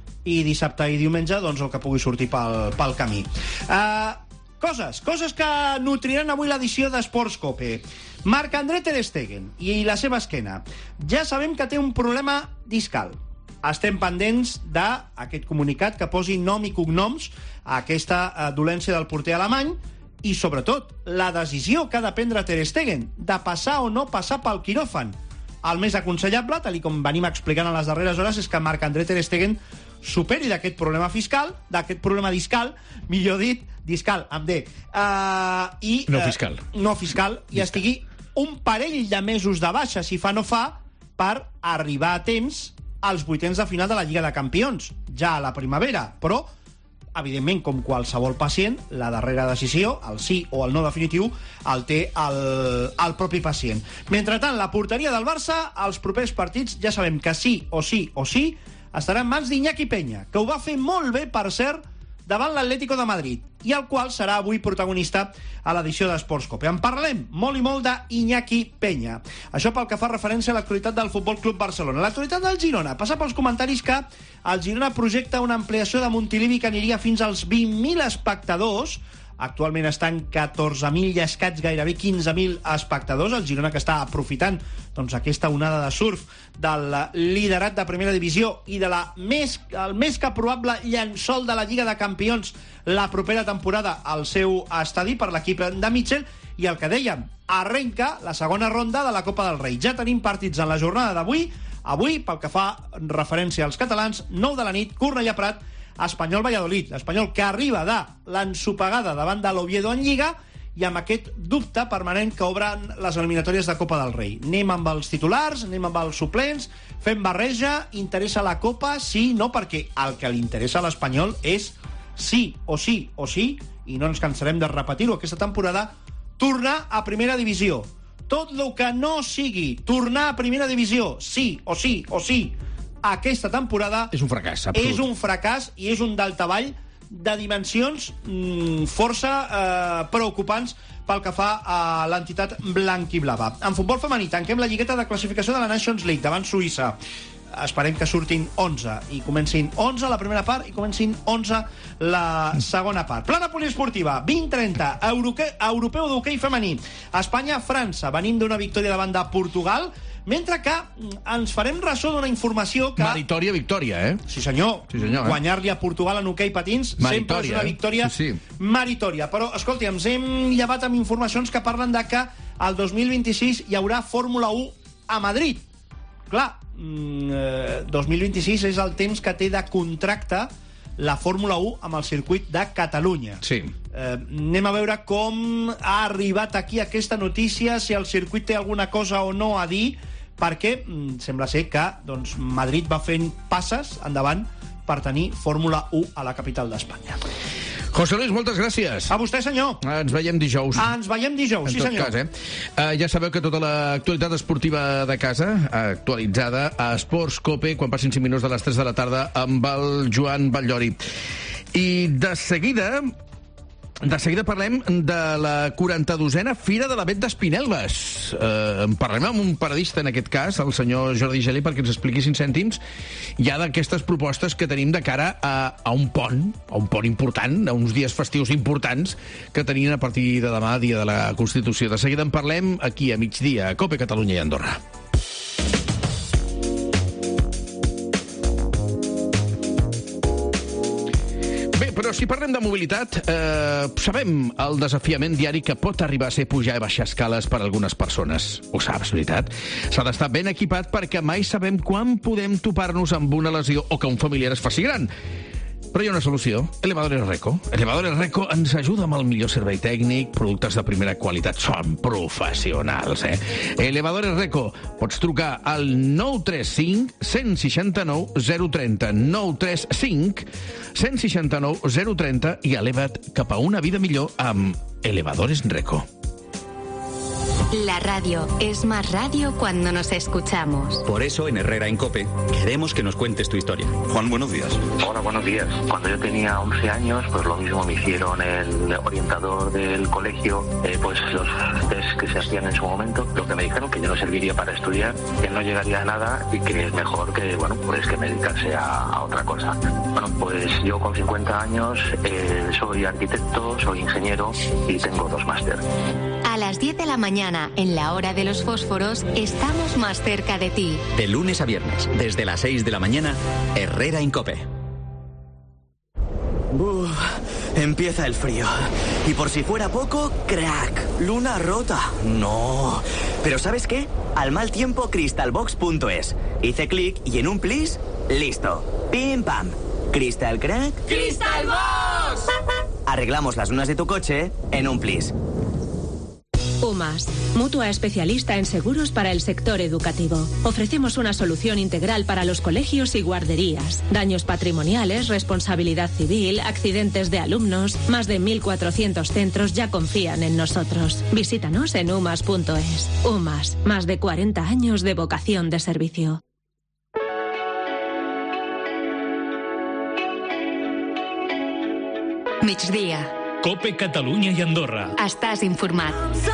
i dissabte i diumenge doncs el que pugui sortir pel, pel camí. Uh, coses, coses que nutriran avui l'edició d'Esports Cope. Marc-André Ter Stegen i la seva esquena. Ja sabem que té un problema discal. Estem pendents d'aquest comunicat que posi nom i cognoms a aquesta uh, dolència del porter alemany i, sobretot, la decisió que ha de prendre Ter Stegen de passar o no passar pel quiròfan. El més aconsellable, tal com venim explicant en les darreres hores, és que Marc-André Ter Stegen superi d'aquest problema fiscal, d'aquest problema discal, millor dit, discal, amb D, uh, i... No fiscal. Uh, no fiscal, fiscal, i estigui un parell de mesos de baixa, si fa no fa, per arribar a temps als vuitens de final de la Lliga de Campions, ja a la primavera, però evidentment, com qualsevol pacient, la darrera decisió, el sí o el no definitiu, el té el, el propi pacient. Mentrestant, la porteria del Barça, als propers partits, ja sabem que sí o sí o sí, estarà en mans d'Iñaki Peña, que ho va fer molt bé, per cert, davant l'Atlético de Madrid, i el qual serà avui protagonista a l'edició d'Esports Cope. En parlem molt i molt d'Iñaki Peña. Això pel que fa referència a l'actualitat del Futbol Club Barcelona. L'actualitat del Girona. Passa pels comentaris que el Girona projecta una ampliació de Montilivi que aniria fins als vint mil espectadors. Actualment estan catorze mil i escaig, gairebé quinze mil espectadors. El Girona, que està aprofitant doncs, aquesta onada de surf del liderat de primera divisió i de la més, el més que probable llençol de la Lliga de Campions la propera temporada al seu estadi per l'equip de Mitchell. I el que dèiem, arrenca la segona ronda de la Copa del Rei. Ja tenim partits en la jornada d'avui. Avui, pel que fa referència als catalans, nou de la nit, Cornellà Prat, Espanyol Valladolid, l'Espanyol que arriba de l'ensopegada davant de l'Oviedo en Lliga i amb aquest dubte permanent que obren les eliminatòries de Copa del Rei. Anem amb els titulars, anem amb els suplents, fem barreja, interessa la Copa, sí, no, perquè el que li interessa a l'Espanyol és sí o sí o sí, i no ens cansarem de repetir-ho aquesta temporada, tornar a primera divisió. Tot el que no sigui tornar a primera divisió, sí o sí o sí, aquesta temporada és un fracàs, absolut. És un fracàs i és un daltavall de dimensions mmm, força eh, preocupants pel que fa a l'entitat blanquiblava. En futbol femení tanquem la lligueta de classificació de la Nations League davant Suïssa. Esperem que surtin onze i comencin onze la primera part i comencin onze la segona part. Plana poliesportiva, vint trenta, europeu d'hoquei femení. Espanya-França, venim d'una victòria davant de Portugal, mentre que ens farem ressò d'una informació que... Meritòria victòria, eh? Sí, senyor. Sí, senyor eh? Guanyar-li a Portugal en hoquei patins sempre és una victòria eh? sí, sí. meritòria. Però, escolti, ens hem llevat amb informacions que parlen de que el dos mil vint-i-sis hi haurà Fórmula u a Madrid. Clar, eh, dos mil vint-i-sis és el temps que té de contracte la Fórmula u amb el circuit de Catalunya. Sí. Eh, anem a veure com ha arribat aquí aquesta notícia, si el circuit té alguna cosa o no a dir, perquè mm, sembla ser que doncs, Madrid va fent passes endavant per tenir Fórmula u a la capital d'Espanya. José Luis, moltes gràcies. A vostè, senyor. Ens veiem dijous. Ah, ens veiem dijous, sí, senyor. En tot cas, eh? Uh, ja sabeu que tota l'actualitat esportiva de casa, actualitzada a Esports Cope, quan passin cinc minuts de les tres de la tarda, amb el Joan Batllori. I de seguida... De seguida parlem de la quaranta-dosena Fira de l'Avet d'Espinelves. Eh, en parlem amb un paradista, en aquest cas, el senyor Jordi Geli, perquè ens expliqui cinc cèntims ja d'aquestes propostes que tenim de cara a, a un pont, a un pont important, a uns dies festius importants que tenien a partir de demà, dia de la Constitució. De seguida en parlem aquí a migdia, a Cope Catalunya i Andorra. Però si parlem de mobilitat, eh, sabem el desafiament diari que pot arribar a ser pujar i baixar escales per a algunes persones. Ho saps, veritat? S'ha d'estar ben equipat perquè mai sabem quan podem topar-nos amb una lesió o que un familiar es faci gran. Però hi ha una solució. Elevadores Reco. Elevadores Reco ens ajuda amb el millor servei tècnic, productes de primera qualitat. Són professionals, eh? Elevadores Reco. Pots trucar al nou tres cinc, un sis nou, zero tres zero. nou tres cinc, un sis nou, zero tres zero i eleva't cap a una vida millor amb Elevadores Reco. La radio es más radio cuando nos escuchamos. Por eso en Herrera en COPE queremos que nos cuentes tu historia. Juan, buenos días. Hola, buenos días. Cuando yo tenía once años, pues lo mismo me hicieron el orientador del colegio, eh, pues los test que se hacían en su momento, lo que me dijeron que yo no serviría para estudiar, que no llegaría a nada y que es mejor que, bueno, pues que me dedicase a, a otra cosa. Bueno, pues yo con cincuenta años eh, soy arquitecto, soy ingeniero y tengo dos máster. A las diez de la mañana, en la hora de los fósforos, estamos más cerca de ti. De lunes a viernes, desde las seis de la mañana, Herrera en COPE. Uf, empieza el frío. Y por si fuera poco, crack, luna rota. No. Pero ¿sabes qué? Al mal tiempo, crystalbox punto es. Hice clic y en un plis, listo. Pim pam. Crystal crack. ¡Crystalbox! Arreglamos las lunas de tu coche en un plis. UMAS, mutua especialista en seguros para el sector educativo. Ofrecemos una solución integral para los colegios y guarderías. Daños patrimoniales, responsabilidad civil, accidentes de alumnos. Más de mil cuatrocientos centros ya confían en nosotros. Visítanos en umas punto es. UMAS, más de cuarenta años de vocación de servicio. migdia. Cope Catalunya i Andorra. Estàs informat.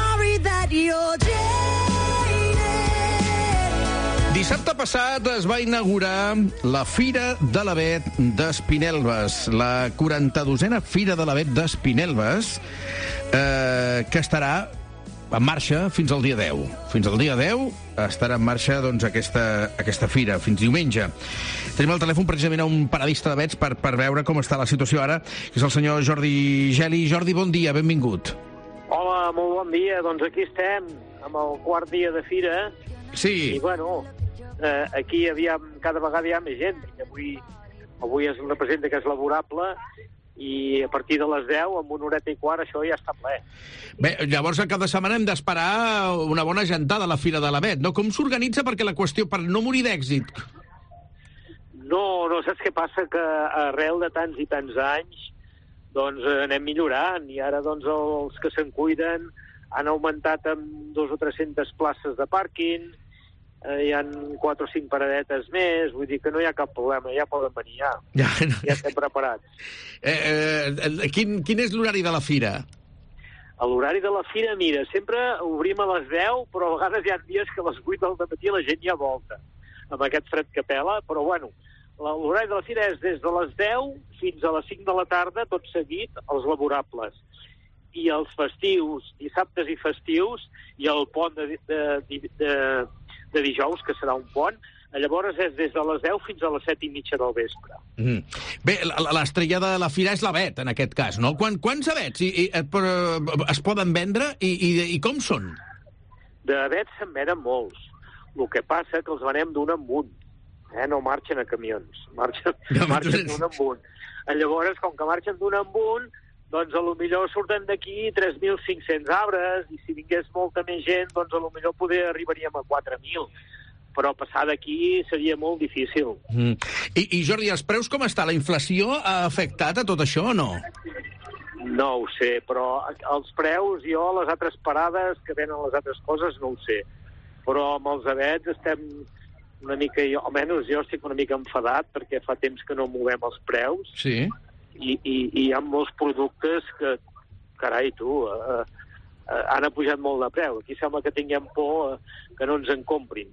Dissabte passat es va inaugurar la Fira de l'Avet d'Espinelves, la quaranta-dosena Fira de l'Avet d'Espinelves, eh, que estarà en marxa fins al dia deu. Fins al dia deu estarà en marxa doncs, aquesta, aquesta fira, fins diumenge. Tenim al telèfon precisament a un paradista d'avets per, per veure com està la situació ara, que és el senyor Jordi Geli. Jordi, bon dia, benvingut. Hola, molt bon dia. Doncs aquí estem, amb el quart dia de fira. Sí. I, bueno, eh, aquí aviam, cada vegada hi ha més gent. Avui, avui es representa que és laborable i a partir de les deu, amb una horeta i quart, això ja està ple. Bé, llavors a cada setmana hem d'esperar una bona gentada a la Fira de l'Avet, no? Com s'organitza perquè la qüestió, per no morir d'èxit? No, no saps què passa? Que arrel de tants i tants anys doncs anem millorant i ara doncs els que se'n cuiden han augmentat amb dos o tres-centes places de pàrquing, eh, hi ha quatre o cinc paradetes més, vull dir que no hi ha cap problema, ja poden venir ja. Ja, no. Ja estem preparats. Eh, eh, quin, quin és l'horari de la fira? L'horari de la fira, mira, sempre obrim a les deu, però a vegades hi ha dies que a les vuit del matí la gent ja volta, amb aquest fred que pela, però bueno, l'horari de la fira és des de les deu fins a les cinc de la tarda, tot seguit, els laborables. I els festius, dissabtes i festius, i el pont de, de, de, de, de dijous, que serà un pont, llavors és des de les deu fins a les set i mitja del vespre. Mm. Bé, l'estrella de la fira és l'Avet, en aquest cas, no? Quan, quants avets i, i, es poden vendre i, i, i com són? D'avets se'n venen molts. El que passa que els venem d'un en un. Eh? No marxen a camions, marxen, no, marxen d'un en un. Llavors, com que marxen d'un en un, doncs a lo millor surten d'aquí tres mil cinc-cents arbres, i si vingués molta més gent, doncs a lo millor poder arribaríem a quatre mil. Però passar d'aquí seria molt difícil. Mm. I, I, Jordi, els preus com està? La inflació ha afectat a tot això o no? No ho sé, però els preus, jo, les altres parades que venen les altres coses, no ho sé. Però amb els avets estem una mica, jo, almenys jo estic una mica enfadat, perquè fa temps que no movem els preus. Sí. I, i, i hi ha molts productes que, carai, tu, eh, eh, han pujat molt de preu. Aquí sembla que tinguem por eh, que no ens en comprin.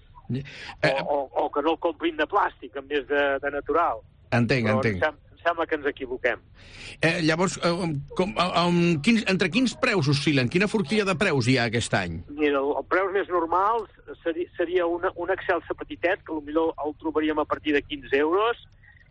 O, o, o que no el comprin de plàstic, en vez de, de natural. Entenc, Però entenc. Em sembla, em sembla que ens equivoquem. Eh, llavors, eh, com, um, quins, entre quins preus oscil·len? Quina forquilla de preus hi ha aquest any? Mira, el, el preus més normals seria, seria una, un Excelsa petitet, que potser el trobaríem a partir de quinze euros,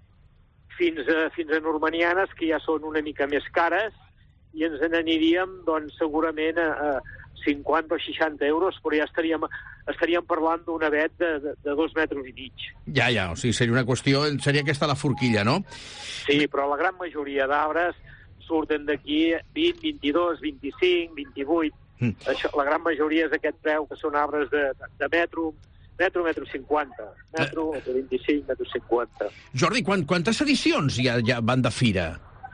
fins a, fins a normanianes, que ja són una mica més cares, i ens n'aniríem, doncs, segurament a, a cinquanta o seixanta euros, però ja estaríem, estaríem parlant d'un avet de, de, de dos metres i mig. Ja, ja, o sigui, seria una qüestió, seria aquesta la forquilla, no? Sí, però la gran majoria d'arbres surten d'aquí vint, vint-i-dos, vint-i-cinc, vint-i-vuit. Mm. Això, la gran majoria és aquest preu, que són arbres de, de, de metro, metro, metro cinquanta, metro, metro vint-i-cinc, metro cinquanta. Jordi, quant, quantes edicions ja, ja van de fira?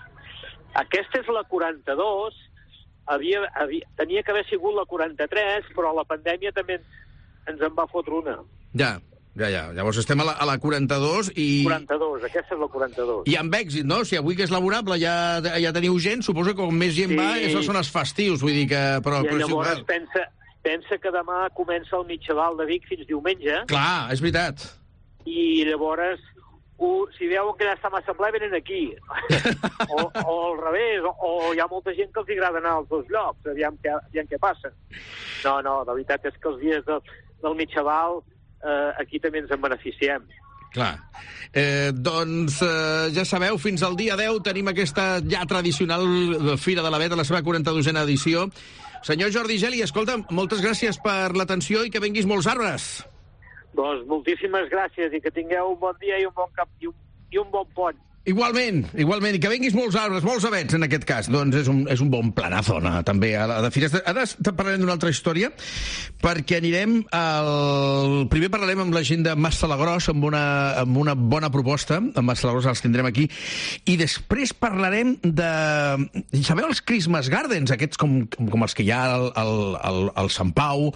Aquesta és la quaranta-dos, havia, havia, tenia que haver sigut la quaranta-tres, però la pandèmia també ens en va fotre una. Ja, ja, ja. Llavors estem a la, a la quaranta-dos i... quaranta-dos, aquesta és la quaranta-dos. I amb èxit, no? Si avui que és laborable ja, ja teniu gent, suposo que com més gent sí. va, això són els festius, vull dir que... Però, I però llavors sí, pensa, pensa que demà comença el Mitjaval de Vic fins diumenge. Clar, és veritat. I llavors... Uh, si veuen que ja està massa ple, venen aquí. o, o al revés, o, o hi ha molta gent que els agrada anar als dos llocs, aviam què, aviam què passa. No, no, la veritat és que els dies de, del Mitjaval eh, aquí també ens en beneficiem. Clar. Eh, doncs eh, ja sabeu, fins al dia deu tenim aquesta ja tradicional Fira de l'Avet a la seva quaranta-dosena edició. Senyor Jordi Geli, escolta, moltes gràcies per l'atenció i que venguis molts arbres. Doncs moltíssimes gràcies i que tingueu un bon dia i un bon cap i un, i un bon pont. Igualment, igualment, i que venguis molts arbres, molts avets en aquest cas. Doncs és un, és un bon planazo, no? També a la de Fires. Ara parlarem d'una altra història, perquè anirem al... Primer parlarem amb la gent de Massalagrós, amb una, amb una bona proposta. Amb Massalagrós els tindrem aquí. I després parlarem de... Sabeu els Christmas Gardens, aquests com, com els que hi ha al, al, al, al Sant Pau,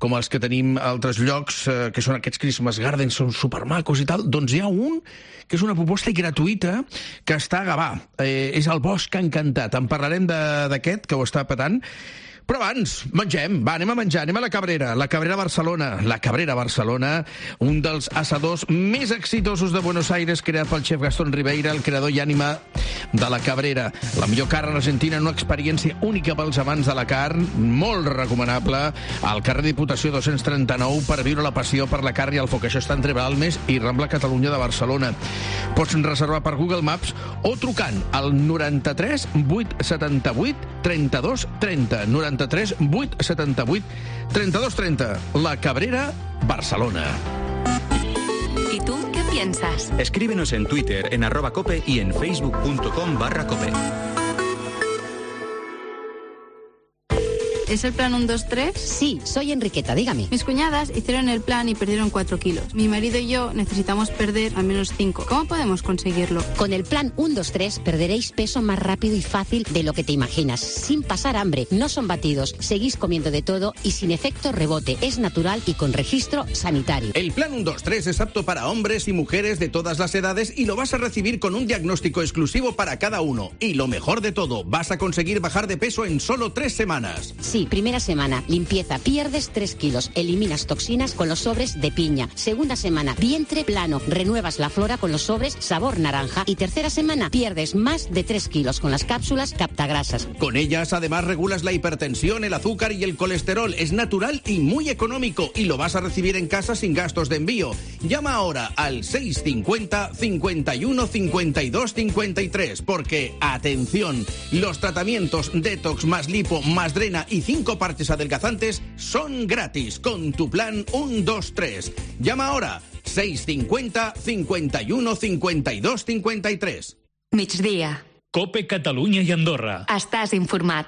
com els que tenim a altres llocs, eh, que són aquests Christmas Gardens, són supermacos i tal, doncs hi ha un que és una proposta gratuïta que està a Gavà. Eh, és el Bosc Encantat. En parlarem d'aquest, que ho està petant. Però abans, mengem. Va, anem a menjar, anem a la Cabrera. La Cabrera Barcelona. La Cabrera Barcelona, un dels assadors més exitosos de Buenos Aires, creat pel xef Gastón Ribeira, el creador i ànima de la Cabrera. La millor carn argentina, una experiència única pels amants de la carn, molt recomanable, al carrer Diputació dos-cents trenta-nou, per viure la passió per la carn i el foc. Això està entre Balmes i Rambla Catalunya de Barcelona. Pots reservar per Google Maps o trucant al noranta-tres vuit setanta-vuit trenta-dos trenta. noranta-tres vuit setanta-vuit trenta-dos trenta. La Cabrera, Barcelona. ¿Y tú qué piensas? Escríbenos en Twitter, en arroba cope y en facebook.com barra cope. ¿Es el plan uno dos tres? Sí, soy Enriqueta, dígame. Mis cuñadas hicieron el plan y perdieron cuatro kilos. Mi marido y yo necesitamos perder al menos cinco. ¿Cómo podemos conseguirlo? Con el plan uno dos tres perderéis peso más rápido y fácil de lo que te imaginas, sin pasar hambre. No son batidos, seguís comiendo de todo y sin efecto rebote. Es natural y con registro sanitario. El plan uno dos tres es apto para hombres y mujeres de todas las edades y lo vas a recibir con un diagnóstico exclusivo para cada uno. Y lo mejor de todo, vas a conseguir bajar de peso en solo tres semanas. Sí, primera semana, limpieza, pierdes tres kilos, eliminas toxinas con los sobres de piña. Segunda semana, vientre plano, renuevas la flora con los sobres sabor naranja. Y tercera semana, pierdes más de tres kilos con las cápsulas captagrasas. Con ellas, además, regulas la hipertensión, el azúcar y el colesterol. Es natural y muy económico y lo vas a recibir en casa sin gastos de envío. Llama ahora al seis cincuenta cincuenta y uno cincuenta y dos cincuenta y tres porque, atención, los tratamientos Detox más Lipo más Drena y cinco parches adelgazantes son gratis con tu plan uno dos tres. Llama ahora seis cincuenta cincuenta y uno cincuenta y dos cincuenta y tres. Migdia. Cope Catalunya i Andorra. Estàs informat.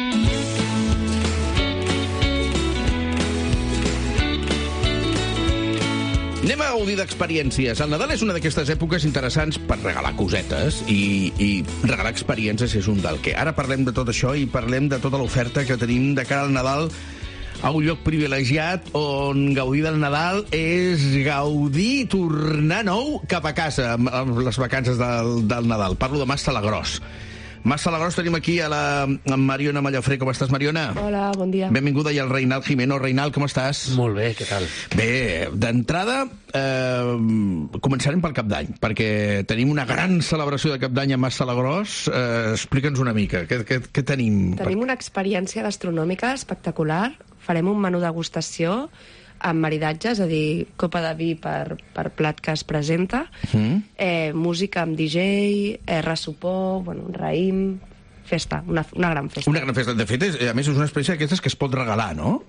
Anem a gaudir d'experiències. El Nadal és una d'aquestes èpoques interessants per regalar cosetes i, i regalar experiències és un del que. Ara parlem de tot això i parlem de tota l'oferta que tenim de cara al Nadal a un lloc privilegiat on gaudir del Nadal és gaudir, tornar nou cap a casa amb les vacances del, del Nadal. Parlo de Mas Salagrós. Mas Salagrós, tenim aquí a la a Mariona Mallafré. Com estàs, Mariona? Hola, bon dia. Benvinguda, i el Reinald Jimeno. Reinald, com estàs? Molt bé, què tal? Bé, d'entrada, eh, començarem pel Cap d'Any, perquè tenim una gran celebració de Cap d'Any a Mas Salagrós. Eh, Explica'ns una mica, què, què, què tenim? Tenim una experiència gastronòmica espectacular. Farem un menú degustació amb maridatge, és a dir, copa de vi per, per plat que es presenta, mm. eh, música amb D J, eh, ressupó, bueno, un raïm, festa, una, una gran festa. Una gran festa. De fet, és, a més, és una experiència d'aquestes que es pot regalar, no?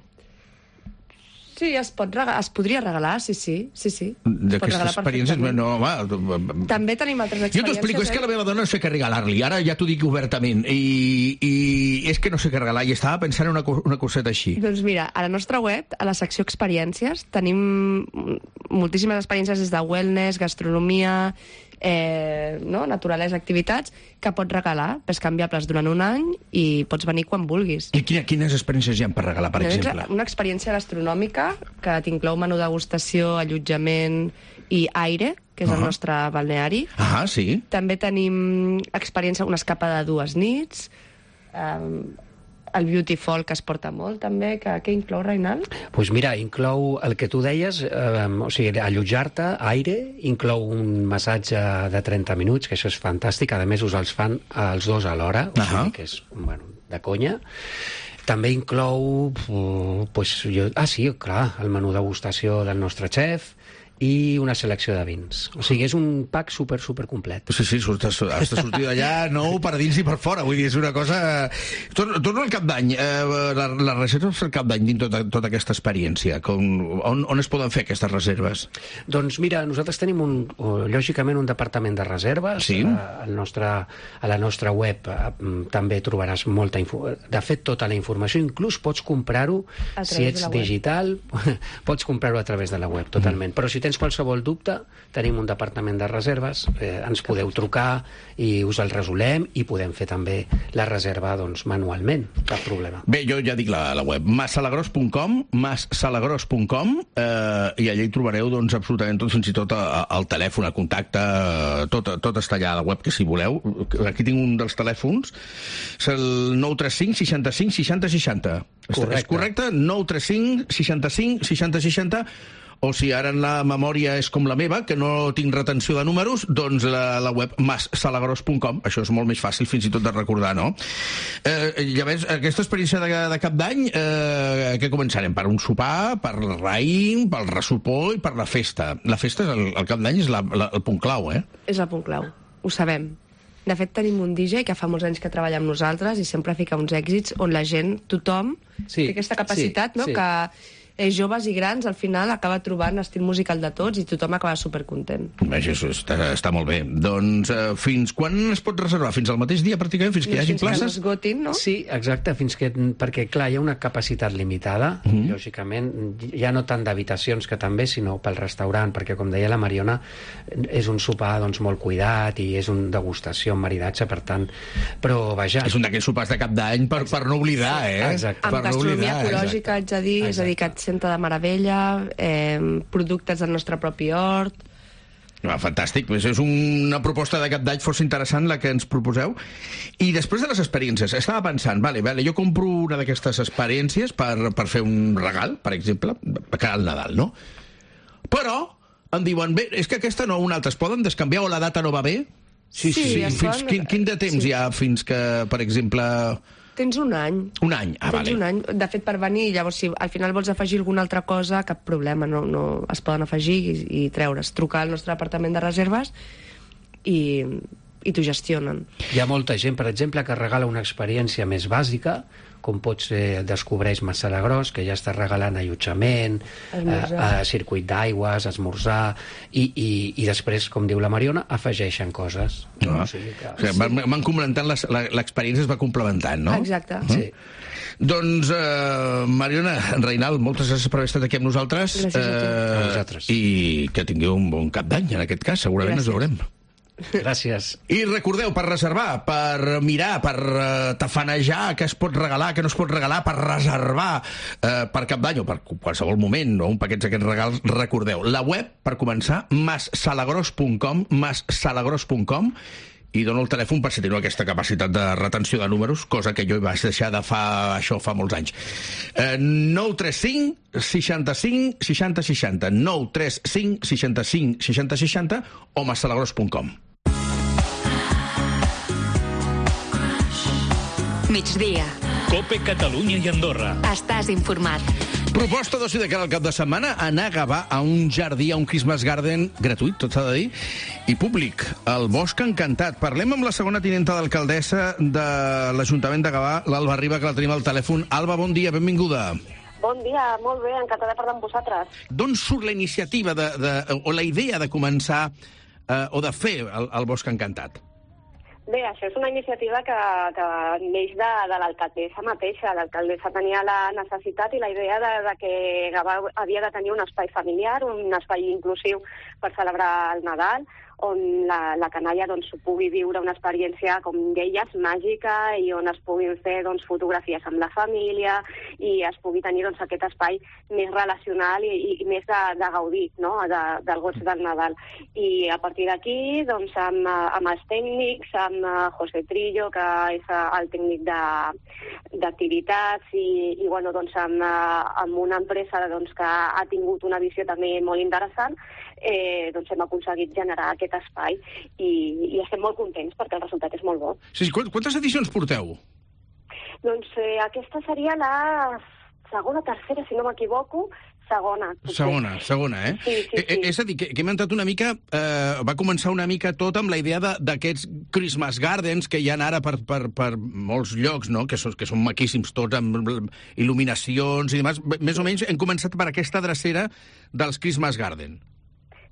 Sí, es, pot regalar, es podria regalar, sí, sí, sí, sí. D'aquestes experiències... No, va... També tenim altres experiències. Jo t'ho explico, és que a la meva dona no sé què regalar-li, ara ja t'ho dic obertament, i, i és que no sé què regalar, i estava pensant en una, una coseta així. Doncs mira, a la nostra web, a la secció experiències, tenim moltíssimes experiències des de wellness, gastronomia, eh, no? naturales activitats, que pots regalar, és canviables durant un any i pots venir quan vulguis. I quina, quines experiències hi ha per regalar, per exemple? Una experiència gastronòmica que t'inclou menú degustació, allotjament i aire, que és uh-huh. el nostre balneari. Ah, sí. També tenim experiència, una escapada de dues nits, um, el Beauty Fall, que es porta molt, també. Que, què inclou, Reinald? Doncs pues mira, inclou el que tu deies, eh, o sigui, allotjar-te, aire, inclou un massatge de trenta minuts, que això és fantàstic, a més us els fan els dos alhora, o sigui, uh-huh. que és, bueno, de conya. També inclou, pues, jo, ah sí, clar, el menú degustació del nostre xef, i una selecció de vins. O sigui, és un pack super, super complet. Sí, sí, has de sortir d'allà nou per dins i per fora. Vull dir, és una cosa... Torno al Cap d'Any. Eh, les la reserves per Cap d'Any dins tota, tota aquesta experiència. Com, on, on es poden fer aquestes reserves? Doncs mira, nosaltres tenim, un, lògicament, un departament de reserves. Sí? A, al nostre, a la nostra web eh, també trobaràs molta informació. De fet, tota la informació. Inclús pots comprar-ho, si ets digital, pots comprar-ho a través de la web, totalment. Mm. Però si tens tens qualsevol dubte, tenim un departament de reserves, eh, ens podeu trucar i us el resolem i podem fer també la reserva doncs, manualment, cap problema. Bé, jo ja dic la, la web, mas salagros punt com, mas salagros punt com, eh, i allà hi trobareu doncs, absolutament tot, fins i tot el telèfon, el contacte, tot, tot està allà a la web, que si voleu. Aquí tinc un dels telèfons, és el nou tres cinc seixanta-cinc seixanta seixanta. Correcte. És correcte? nou tres cinc seixanta-cinc seixanta seixanta, o si ara en la memòria és com la meva, que no tinc retenció de números, doncs la, la web mas salagros punt com. Això és molt més fàcil fins i tot de recordar, no? Eh, llavors, aquesta experiència de, de cap d'any, eh, què començarem? Per un sopar, per el raïm, pel ressopor i per la festa. La festa, el, el cap d'any, és la, la, el punt clau, eh? És el punt clau, ho sabem. De fet, tenim un D J que fa molts anys que treballa amb nosaltres i sempre fica uns èxits on la gent, tothom, sí, té aquesta capacitat, sí, no? sí. Que eh, joves i grans, al final acaba trobant l'estil musical de tots i tothom acaba supercontent. Bé, això està, està molt bé. Doncs eh, fins quan es pot reservar? Fins al mateix dia, pràcticament? Fins que hi hagi places? Fins que esgotin, no? Sí, exacte, fins que... Perquè, clar, hi ha una capacitat limitada, mm. lògicament, ja no tant d'habitacions que també, sinó pel restaurant, perquè, com deia la Mariona, és un sopar doncs, molt cuidat i és una degustació, un maridatge, per tant... Però, vaja... És un d'aquells sopars de cap d'any per, per no oblidar, eh? Exacte. Amb gastronomia ecològica, haig de dir, és a dir, que et senta de meravella, eh, productes del nostre propi hort... Ah, fantàstic, pues és una proposta de cap d'any força interessant la que ens proposeu. I després de les experiències, estava pensant, vale, vale, jo compro una d'aquestes experiències per, per fer un regal, per exemple, per cara al Nadal, no? Però em diuen, bé, és que aquesta no, una altra, es poden descanviar o la data no va bé? Sí, sí, sí. es Fins, poden- quin, quin de temps sí. hi ha fins que, per exemple... Tens un any. Un any, ah, Tens vale. un any, de fet, per venir, llavors, si al final vols afegir alguna altra cosa, cap problema, no, no es poden afegir i, i treure's. Trucar al nostre departament de reserves i, i t'ho gestionen. Hi ha molta gent, per exemple, que regala una experiència més bàsica, com pot ser Descobreix Massalagrós, que ja està regalant allotjament, eh, eh, circuit d'aigües, esmorzar, i, i, i després, com diu la Mariona, afegeixen coses. Ah. O sigui que... O sigui, van, van complementant, les- la- l'experiència es va complementant, no? Exacte. Sí. Doncs, eh, Mariona, Reinald, moltes gràcies per haver estat aquí amb nosaltres. Gràcies a tu. Eh, A vosaltres. I que tingueu un bon cap d'any, en aquest cas. Segurament Gràcies. ens veurem. Gràcies. I recordeu, per reservar, per mirar, per uh, tafanejar què es pot regalar, què no es pot regalar, per reservar uh, per cap d'any o per qualsevol moment, o un paquet d'aquests regals, recordeu, la web, per començar, mas salagros punt com, mas salagros punt com, i dono el telèfon per si teniu aquesta capacitat de retenció de números, cosa que jo vaig deixar de fa això fa molts anys. Eh, nou tres cinc seixanta-cinc seixanta seixanta, nou tres cinc seixanta-cinc seixanta seixanta o mas salagros punt com. Migdia. Cope Catalunya i Andorra. Estàs informat. Proposta d'oci de cara al cap de setmana, anar a Gavà a un jardí, a un Christmas Garden gratuït, tot s'ha de dir, i públic, el Bosc Encantat. Parlem amb la segona tinenta d'alcaldessa de l'Ajuntament de Gavà, l'Alba Riba, que la tenim al telèfon. Alba, bon dia, benvinguda. Bon dia, molt bé, encantada de parlar amb vosaltres. D'on surt la iniciativa de, de, o la idea de començar eh, o de fer el, el Bosc Encantat? Bé, això és una iniciativa que, que neix de, de l'alcaldessa mateixa. L'alcaldessa tenia la necessitat i la idea de, de que Gavà havia de tenir un espai familiar, un espai inclusiu per celebrar el Nadal, on la, la canalla doncs, pugui viure una experiència, com deies, màgica, i on es puguin fer doncs, fotografies amb la família i es pugui tenir doncs, aquest espai més relacional i, i més de, de gaudir, no?, de, del goig del Nadal. I a partir d'aquí, doncs, amb, amb els tècnics, amb José Trillo, que és el tècnic d'activitats, i, i bueno, doncs, amb, amb una empresa doncs, que ha tingut una visió també molt interessant, eh, doncs hem aconseguit generar aquest espai i, i estem molt contents perquè el resultat és molt bo. Sí, sí, quantes edicions porteu? Doncs eh, aquesta seria la segona, tercera, si no m'equivoco, segona. Segona, segona, eh? Sí, sí, sí. Eh, És a dir, que, que hem entrat una mica... Eh, va començar una mica tot amb la idea de- d'aquests Christmas Gardens que hi ha ara per, per, per molts llocs, no?, que són, que són maquíssims tots, amb il·luminacions i demás. Més o menys hem començat per aquesta drecera dels Christmas Garden.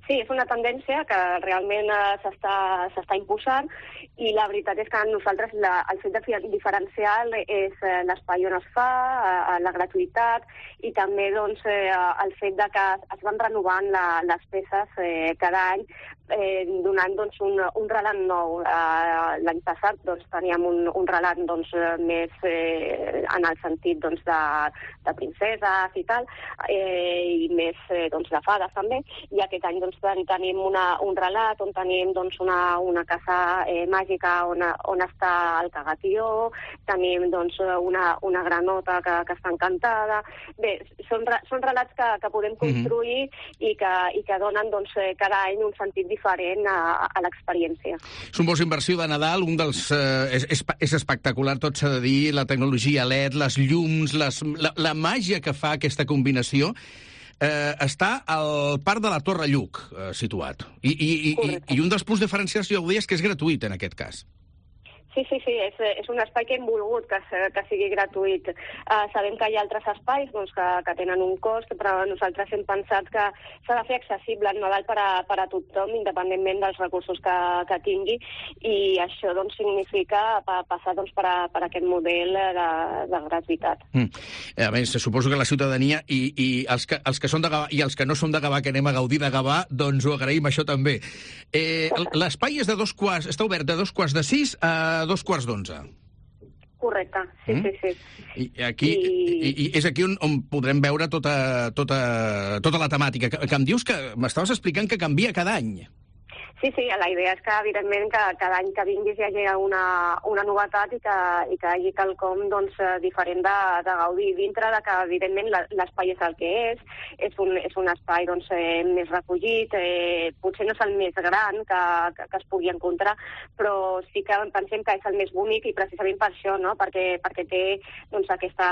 Sí, és una tendència que realment eh, s'està imposant i la veritat és que nosaltres la, el fet de diferencial és eh, l'espai on es fa, eh, la gratuïtat i també doncs, eh, el fet de que es van renovant la, les peces eh, cada any eh, donant doncs, un, un relat nou. Eh, L'any passat doncs, teníem un, un relat doncs, més eh, en el sentit doncs, de, de princeses i tal, eh, i més eh, doncs, de fades també, i aquest any doncs, tenim una, un relat on tenim doncs, una, una casa eh, màgica on, on està el cagatió, tenim doncs, una, una granota que, que està encantada. Bé, són, són relats que, que podem construir mm-hmm. i, que, i que donen doncs, cada any un sentit diferent a, a l'experiència. És un bosc inversió de Nadal, un dels, eh, és, és, és espectacular, tot s'ha de dir, la tecnologia L E D, les llums, les, la, la màgia que fa aquesta combinació. Eh, està al Parc de la Torre Lluc, eh, situat. I, i, i, I un dels punts diferenciació és que és gratuït, en aquest cas. Sí, sí, sí, és, és un espai que hem volgut que, que sigui gratuït. Uh, sabem que hi ha altres espais doncs, que, que tenen un cost, però nosaltres hem pensat que s'ha de fer accessible el Nadal per a, per a tothom, independentment dels recursos que, que tingui, i això doncs, significa pa, passar doncs, per, a, per a aquest model de, de gratuïtat. Mm. A més, suposo que la ciutadania i, i els, que, els que són de Gavà i els que no són de Gavà, que anem a gaudir de Gavà, doncs ho agraïm, això també. Eh, l'espai és de dos quarts, està obert de dos quarts de sis a dos quarts d'onze. Correcte, sí, mm? sí, sí. I, aquí, I... I, és aquí on, on podrem veure tota, tota, tota la temàtica. Que, que em dius que m'estaves explicant que canvia cada any. Sí, sí, la idea és que, evidentment, que cada any que vinguis hi hagi una, una novetat i que, i que hi hagi quelcom doncs, diferent de, de gaudir, dintre de que, evidentment, l'espai és el que és, és un, és un espai doncs, eh, més recollit, eh, potser no és el més gran que, que, que es pugui encontrar, però sí que pensem que és el més bonic i precisament per això, no? perquè, perquè té doncs, aquesta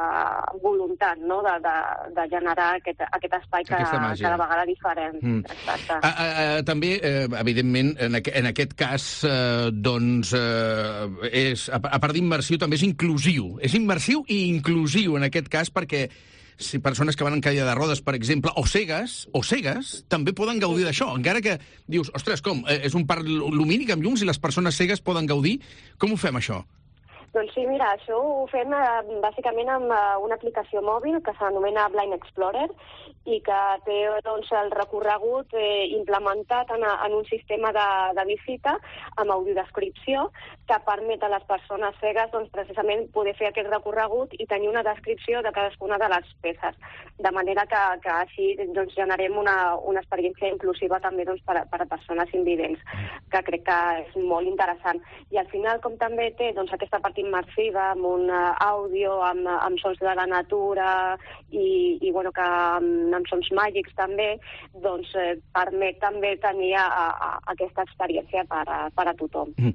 voluntat no? de, de, de generar aquest, aquest espai que, cada vegada diferent. Mm. Exacte. A, a, a, també... Eh, evidentment, en, aqu en aquest cas, eh, doncs, eh, és, a, a part d'immersiu, també és inclusiu. És immersiu i inclusiu, en aquest cas, perquè si persones que van en cadira de rodes, per exemple, o cegues, o cegues, també poden gaudir d'això. Encara que dius, ostres, com? Eh, és un parc lumínic amb llums i les persones cegues poden gaudir? Com ho fem, això? Doncs sí, mira, això ho fem eh, bàsicament amb eh, una aplicació mòbil que s'anomena Blind Explorer i que té doncs, el recorregut eh, implementat en, a, en un sistema de, de visita amb audiodescripció que permet a les persones cegues doncs, precisament poder fer aquest recorregut i tenir una descripció de cadascuna de les peces. De manera que, que així doncs, generem una, una experiència inclusiva també doncs, per, a, per a persones invidents, que crec que és molt interessant. I al final, com també té doncs, aquesta part immersiva, amb un uh, àudio, amb, amb sons de la natura i, i bueno, que amb, amb sons màgics també, doncs eh, permet també tenir a, a, aquesta experiència per a, per a tothom. Mm.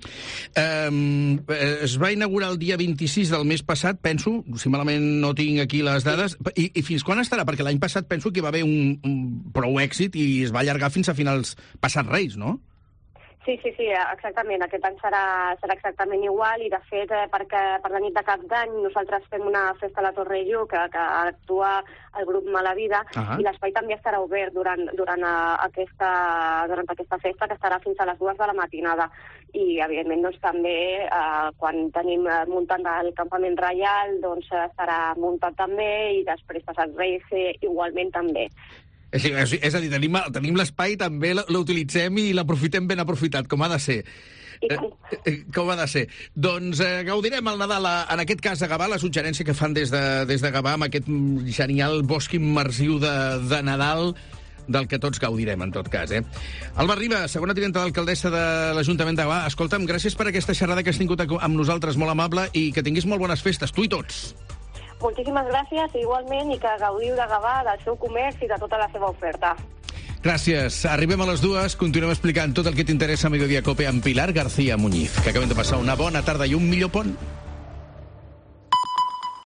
Um, es va inaugurar el dia vint-i-sis del mes passat, penso, si malament no tinc aquí les dades, i, i fins quan estarà? Perquè l'any passat penso que hi va haver un, un prou èxit i es va allargar fins a finals passat Reis, no? Sí, sí, sí, exactament. Aquest any serà, serà exactament igual i, de fet, eh, perquè per la nit de cap d'any nosaltres fem una festa a la Torre Lluc que, que actua el grup Malavida uh-huh. i l'espai també estarà obert durant, durant, a, aquesta, durant aquesta festa, que estarà fins a les dues de la matinada. I, evidentment, doncs, també eh, quan tenim muntant el campament reial doncs, estarà muntat també i després passat Reis eh, igualment també. És, és a dir, tenim, tenim l'espai, també l'utilitzem i l'aprofitem ben aprofitat, com ha de ser. Eh, eh, com ha de ser. Doncs eh, gaudirem el Nadal, a, en aquest cas a Gavà, la suggerència que fan des de, des de Gavà amb aquest genial bosc immersiu de, de Nadal, del que tots gaudirem, en tot cas. Eh? Alba Riba, segona tinenta d'alcaldessa de l'Ajuntament de Gavà, escolta'm, gràcies per aquesta xerrada que has tingut amb nosaltres, molt amable, i que tinguis molt bones festes, tu i tots. Moltíssimes gràcies, igualment, i que gaudiu de Gavà, del seu comerç i de tota la seva oferta. Gràcies. Arribem a les dues, continuem explicant tot el que t'interessa a Mediodía Cope amb Pilar García Muñiz, que acabem de passar una bona tarda i un millor pont.